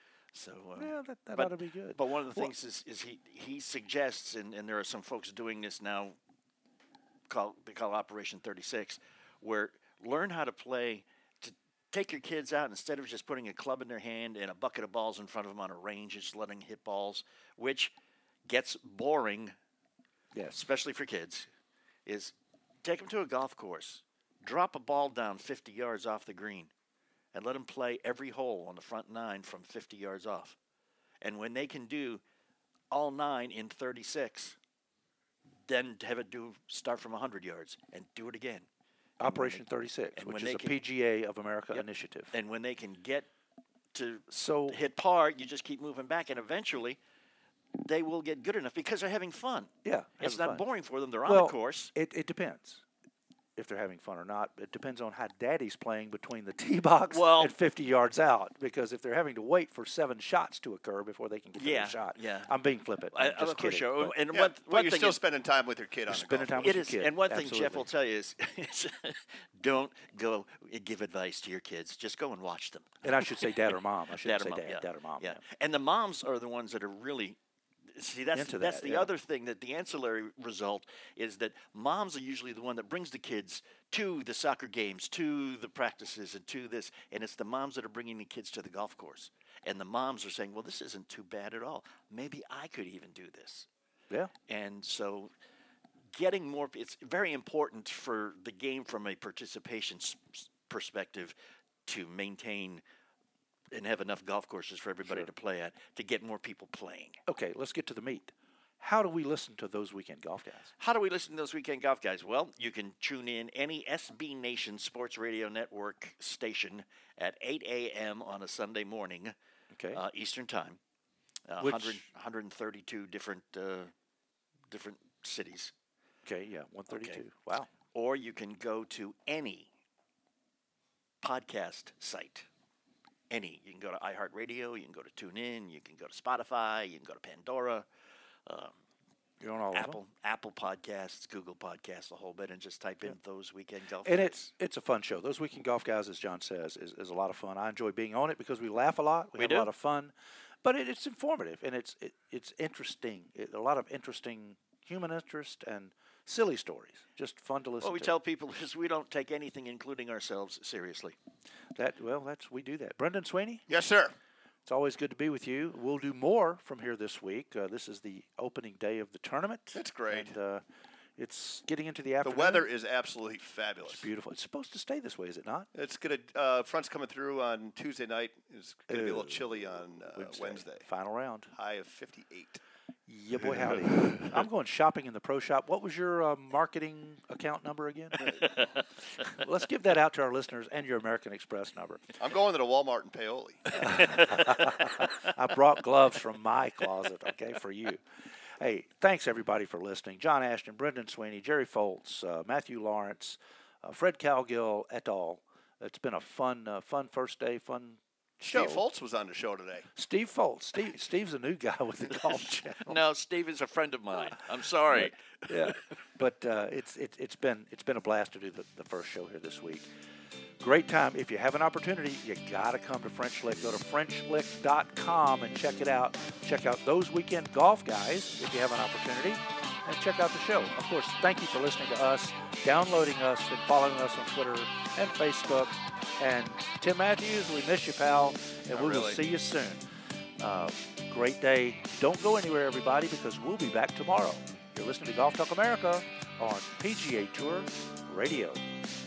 S6: So um,
S2: Yeah, that, that
S6: but-
S2: ought to be good.
S6: But one of the
S2: Well-
S6: things is, is he, he suggests, and, and there are some folks doing this now, call, they call Operation thirty-six, where learn how to play, to take your kids out instead of just putting a club in their hand and a bucket of balls in front of them on a range, just letting them hit balls, which gets boring,
S2: Yes.
S6: especially for kids, is take them to a golf course, drop a ball down fifty yards off the green, and let them play every hole on the front nine from fifty yards off. And when they can do all nine in thirty-six, then have it do start from one hundred yards and do it again.
S2: Operation thirty-six,
S6: and
S2: which
S6: when
S2: is
S6: they
S2: a
S6: can-
S2: P G A of America
S6: Yep.
S2: initiative.
S6: And when they can get to
S2: So
S6: hit par, you just keep moving back, and eventually they will get good enough because they're having fun.
S2: yeah,
S6: It's
S2: having
S6: not
S2: fun.
S6: boring for them. They're on
S2: Well,
S6: the course.
S2: It it depends if they're having fun or not. It depends on how Daddy's playing between the tee box
S6: Well-
S2: and fifty yards out. Because if they're having to wait for seven shots to occur before they can get to
S6: Yeah,
S2: the shot,
S6: yeah.
S2: I'm being flippant.
S6: I,
S2: I'm just
S6: of course,
S2: kidding.
S6: sure.
S2: but
S6: And
S8: Yeah,
S6: one,
S8: but
S6: one
S8: you're
S6: thing
S8: still
S6: is-
S8: spending time with your kid on the
S2: spending
S8: golf
S2: time
S8: course.
S6: It
S2: your
S6: is,
S2: kid,
S6: and one thing Jeff
S2: absolutely.
S6: will tell you is, is don't go give advice to your kids. Just go and watch them.
S2: And I should say dad or mom. I should
S6: Dad or
S2: say
S6: mom,
S2: dad,
S6: yeah.
S2: dad or mom.
S6: Yeah. And the moms are the ones that are really see that's
S2: Into
S6: that's
S2: that,
S6: the
S2: yeah.
S6: other thing that the ancillary result is that moms are usually the one that brings the kids to the soccer games, to the practices, and to this, and it's the moms that are bringing the kids to the golf course. And the moms are saying, "Well, this isn't too bad at all. Maybe I could even do this."
S2: Yeah.
S6: And so getting more it's very important for the game from a participation s- s- perspective to maintain and have enough golf courses for everybody
S2: Sure.
S6: to play at to get more people playing.
S2: Okay, let's get to the meat. How do we listen to those weekend golf guys?
S6: How do we listen to those weekend golf guys? Well, you can tune in any S B Nation Sports Radio Network station at eight a.m. on a Sunday morning,
S2: Okay.
S6: uh, Eastern Time. Uh,
S2: Which-
S6: one hundred, one hundred thirty-two different uh, different cities.
S2: Okay, yeah, one thirty-two.
S6: Okay.
S2: Wow.
S6: Or you can go to any podcast site. Any. You can go to iHeartRadio, you can go to TuneIn, you can go to Spotify, you can go to Pandora, um,
S2: You're on all of
S6: Apple
S2: them.
S6: Apple Podcasts, Google Podcasts, a whole bit, and just type in those weekend golf.
S2: And
S6: guys.
S2: it's it's a fun show. Those weekend golf guys, as John says, is, is a lot of fun. I enjoy being on it because we laugh a lot. We,
S6: We
S2: have
S6: do.
S2: a lot of fun, but it, it's informative and it's it, it's interesting. It, a lot of interesting human interest and silly stories. Just fun to listen
S6: what we
S2: to.
S6: tell people is we don't take anything, including ourselves, seriously.
S2: That well, that's we do that. Brendan Sweeney,
S8: Yes, sir.
S2: it's always good to be with you. We'll do more from here this week. Uh, this is the opening day of the tournament.
S8: That's great.
S2: And, uh, it's getting into the
S8: The
S2: afternoon.
S8: weather is absolutely fabulous.
S2: It's beautiful. It's supposed to stay this way, is it not?
S8: It's gonna uh, front's coming through on Tuesday night. It's gonna be a little
S2: Ooh.
S8: chilly on uh, Wednesday.
S2: Final round.
S8: High of fifty-eight.
S2: Yeah, boy, howdy. I'm going shopping in the pro shop. What was your uh, marketing account number again? Let's give that out to our listeners and your American Express number.
S8: I'm going to the Walmart in Paoli.
S2: I brought gloves from my closet, okay, for you. Hey, thanks everybody for listening. John Ashton, Brendan Sweeney, Jerry Foltz, uh, Matthew Lawrence, uh, Fred Calgill, et al. It's been a fun, uh, fun first day, fun show.
S8: Steve Foltz was on the show today.
S2: Steve Foltz. Steve, Steve's a new guy with the Golf Channel.
S6: No, Steve is a friend of mine. I'm sorry.
S2: Yeah, but uh, it's it's it's been it's been a blast to do the, the first show here this week. Great time. If you have an opportunity, you got to come to French Lick. Go to French Lick dot com and check it out. Check out those weekend golf guys if you have an opportunity, and check out the show. Of course, thank you for listening to us, downloading us, and following us on Twitter and Facebook. And Tim Matthews, we miss you, pal, and
S8: Not
S2: we will
S8: really.
S2: see you soon. Uh, great day. Don't go anywhere, everybody, because we'll be back tomorrow. You're listening to Golf Talk America on P G A Tour Radio.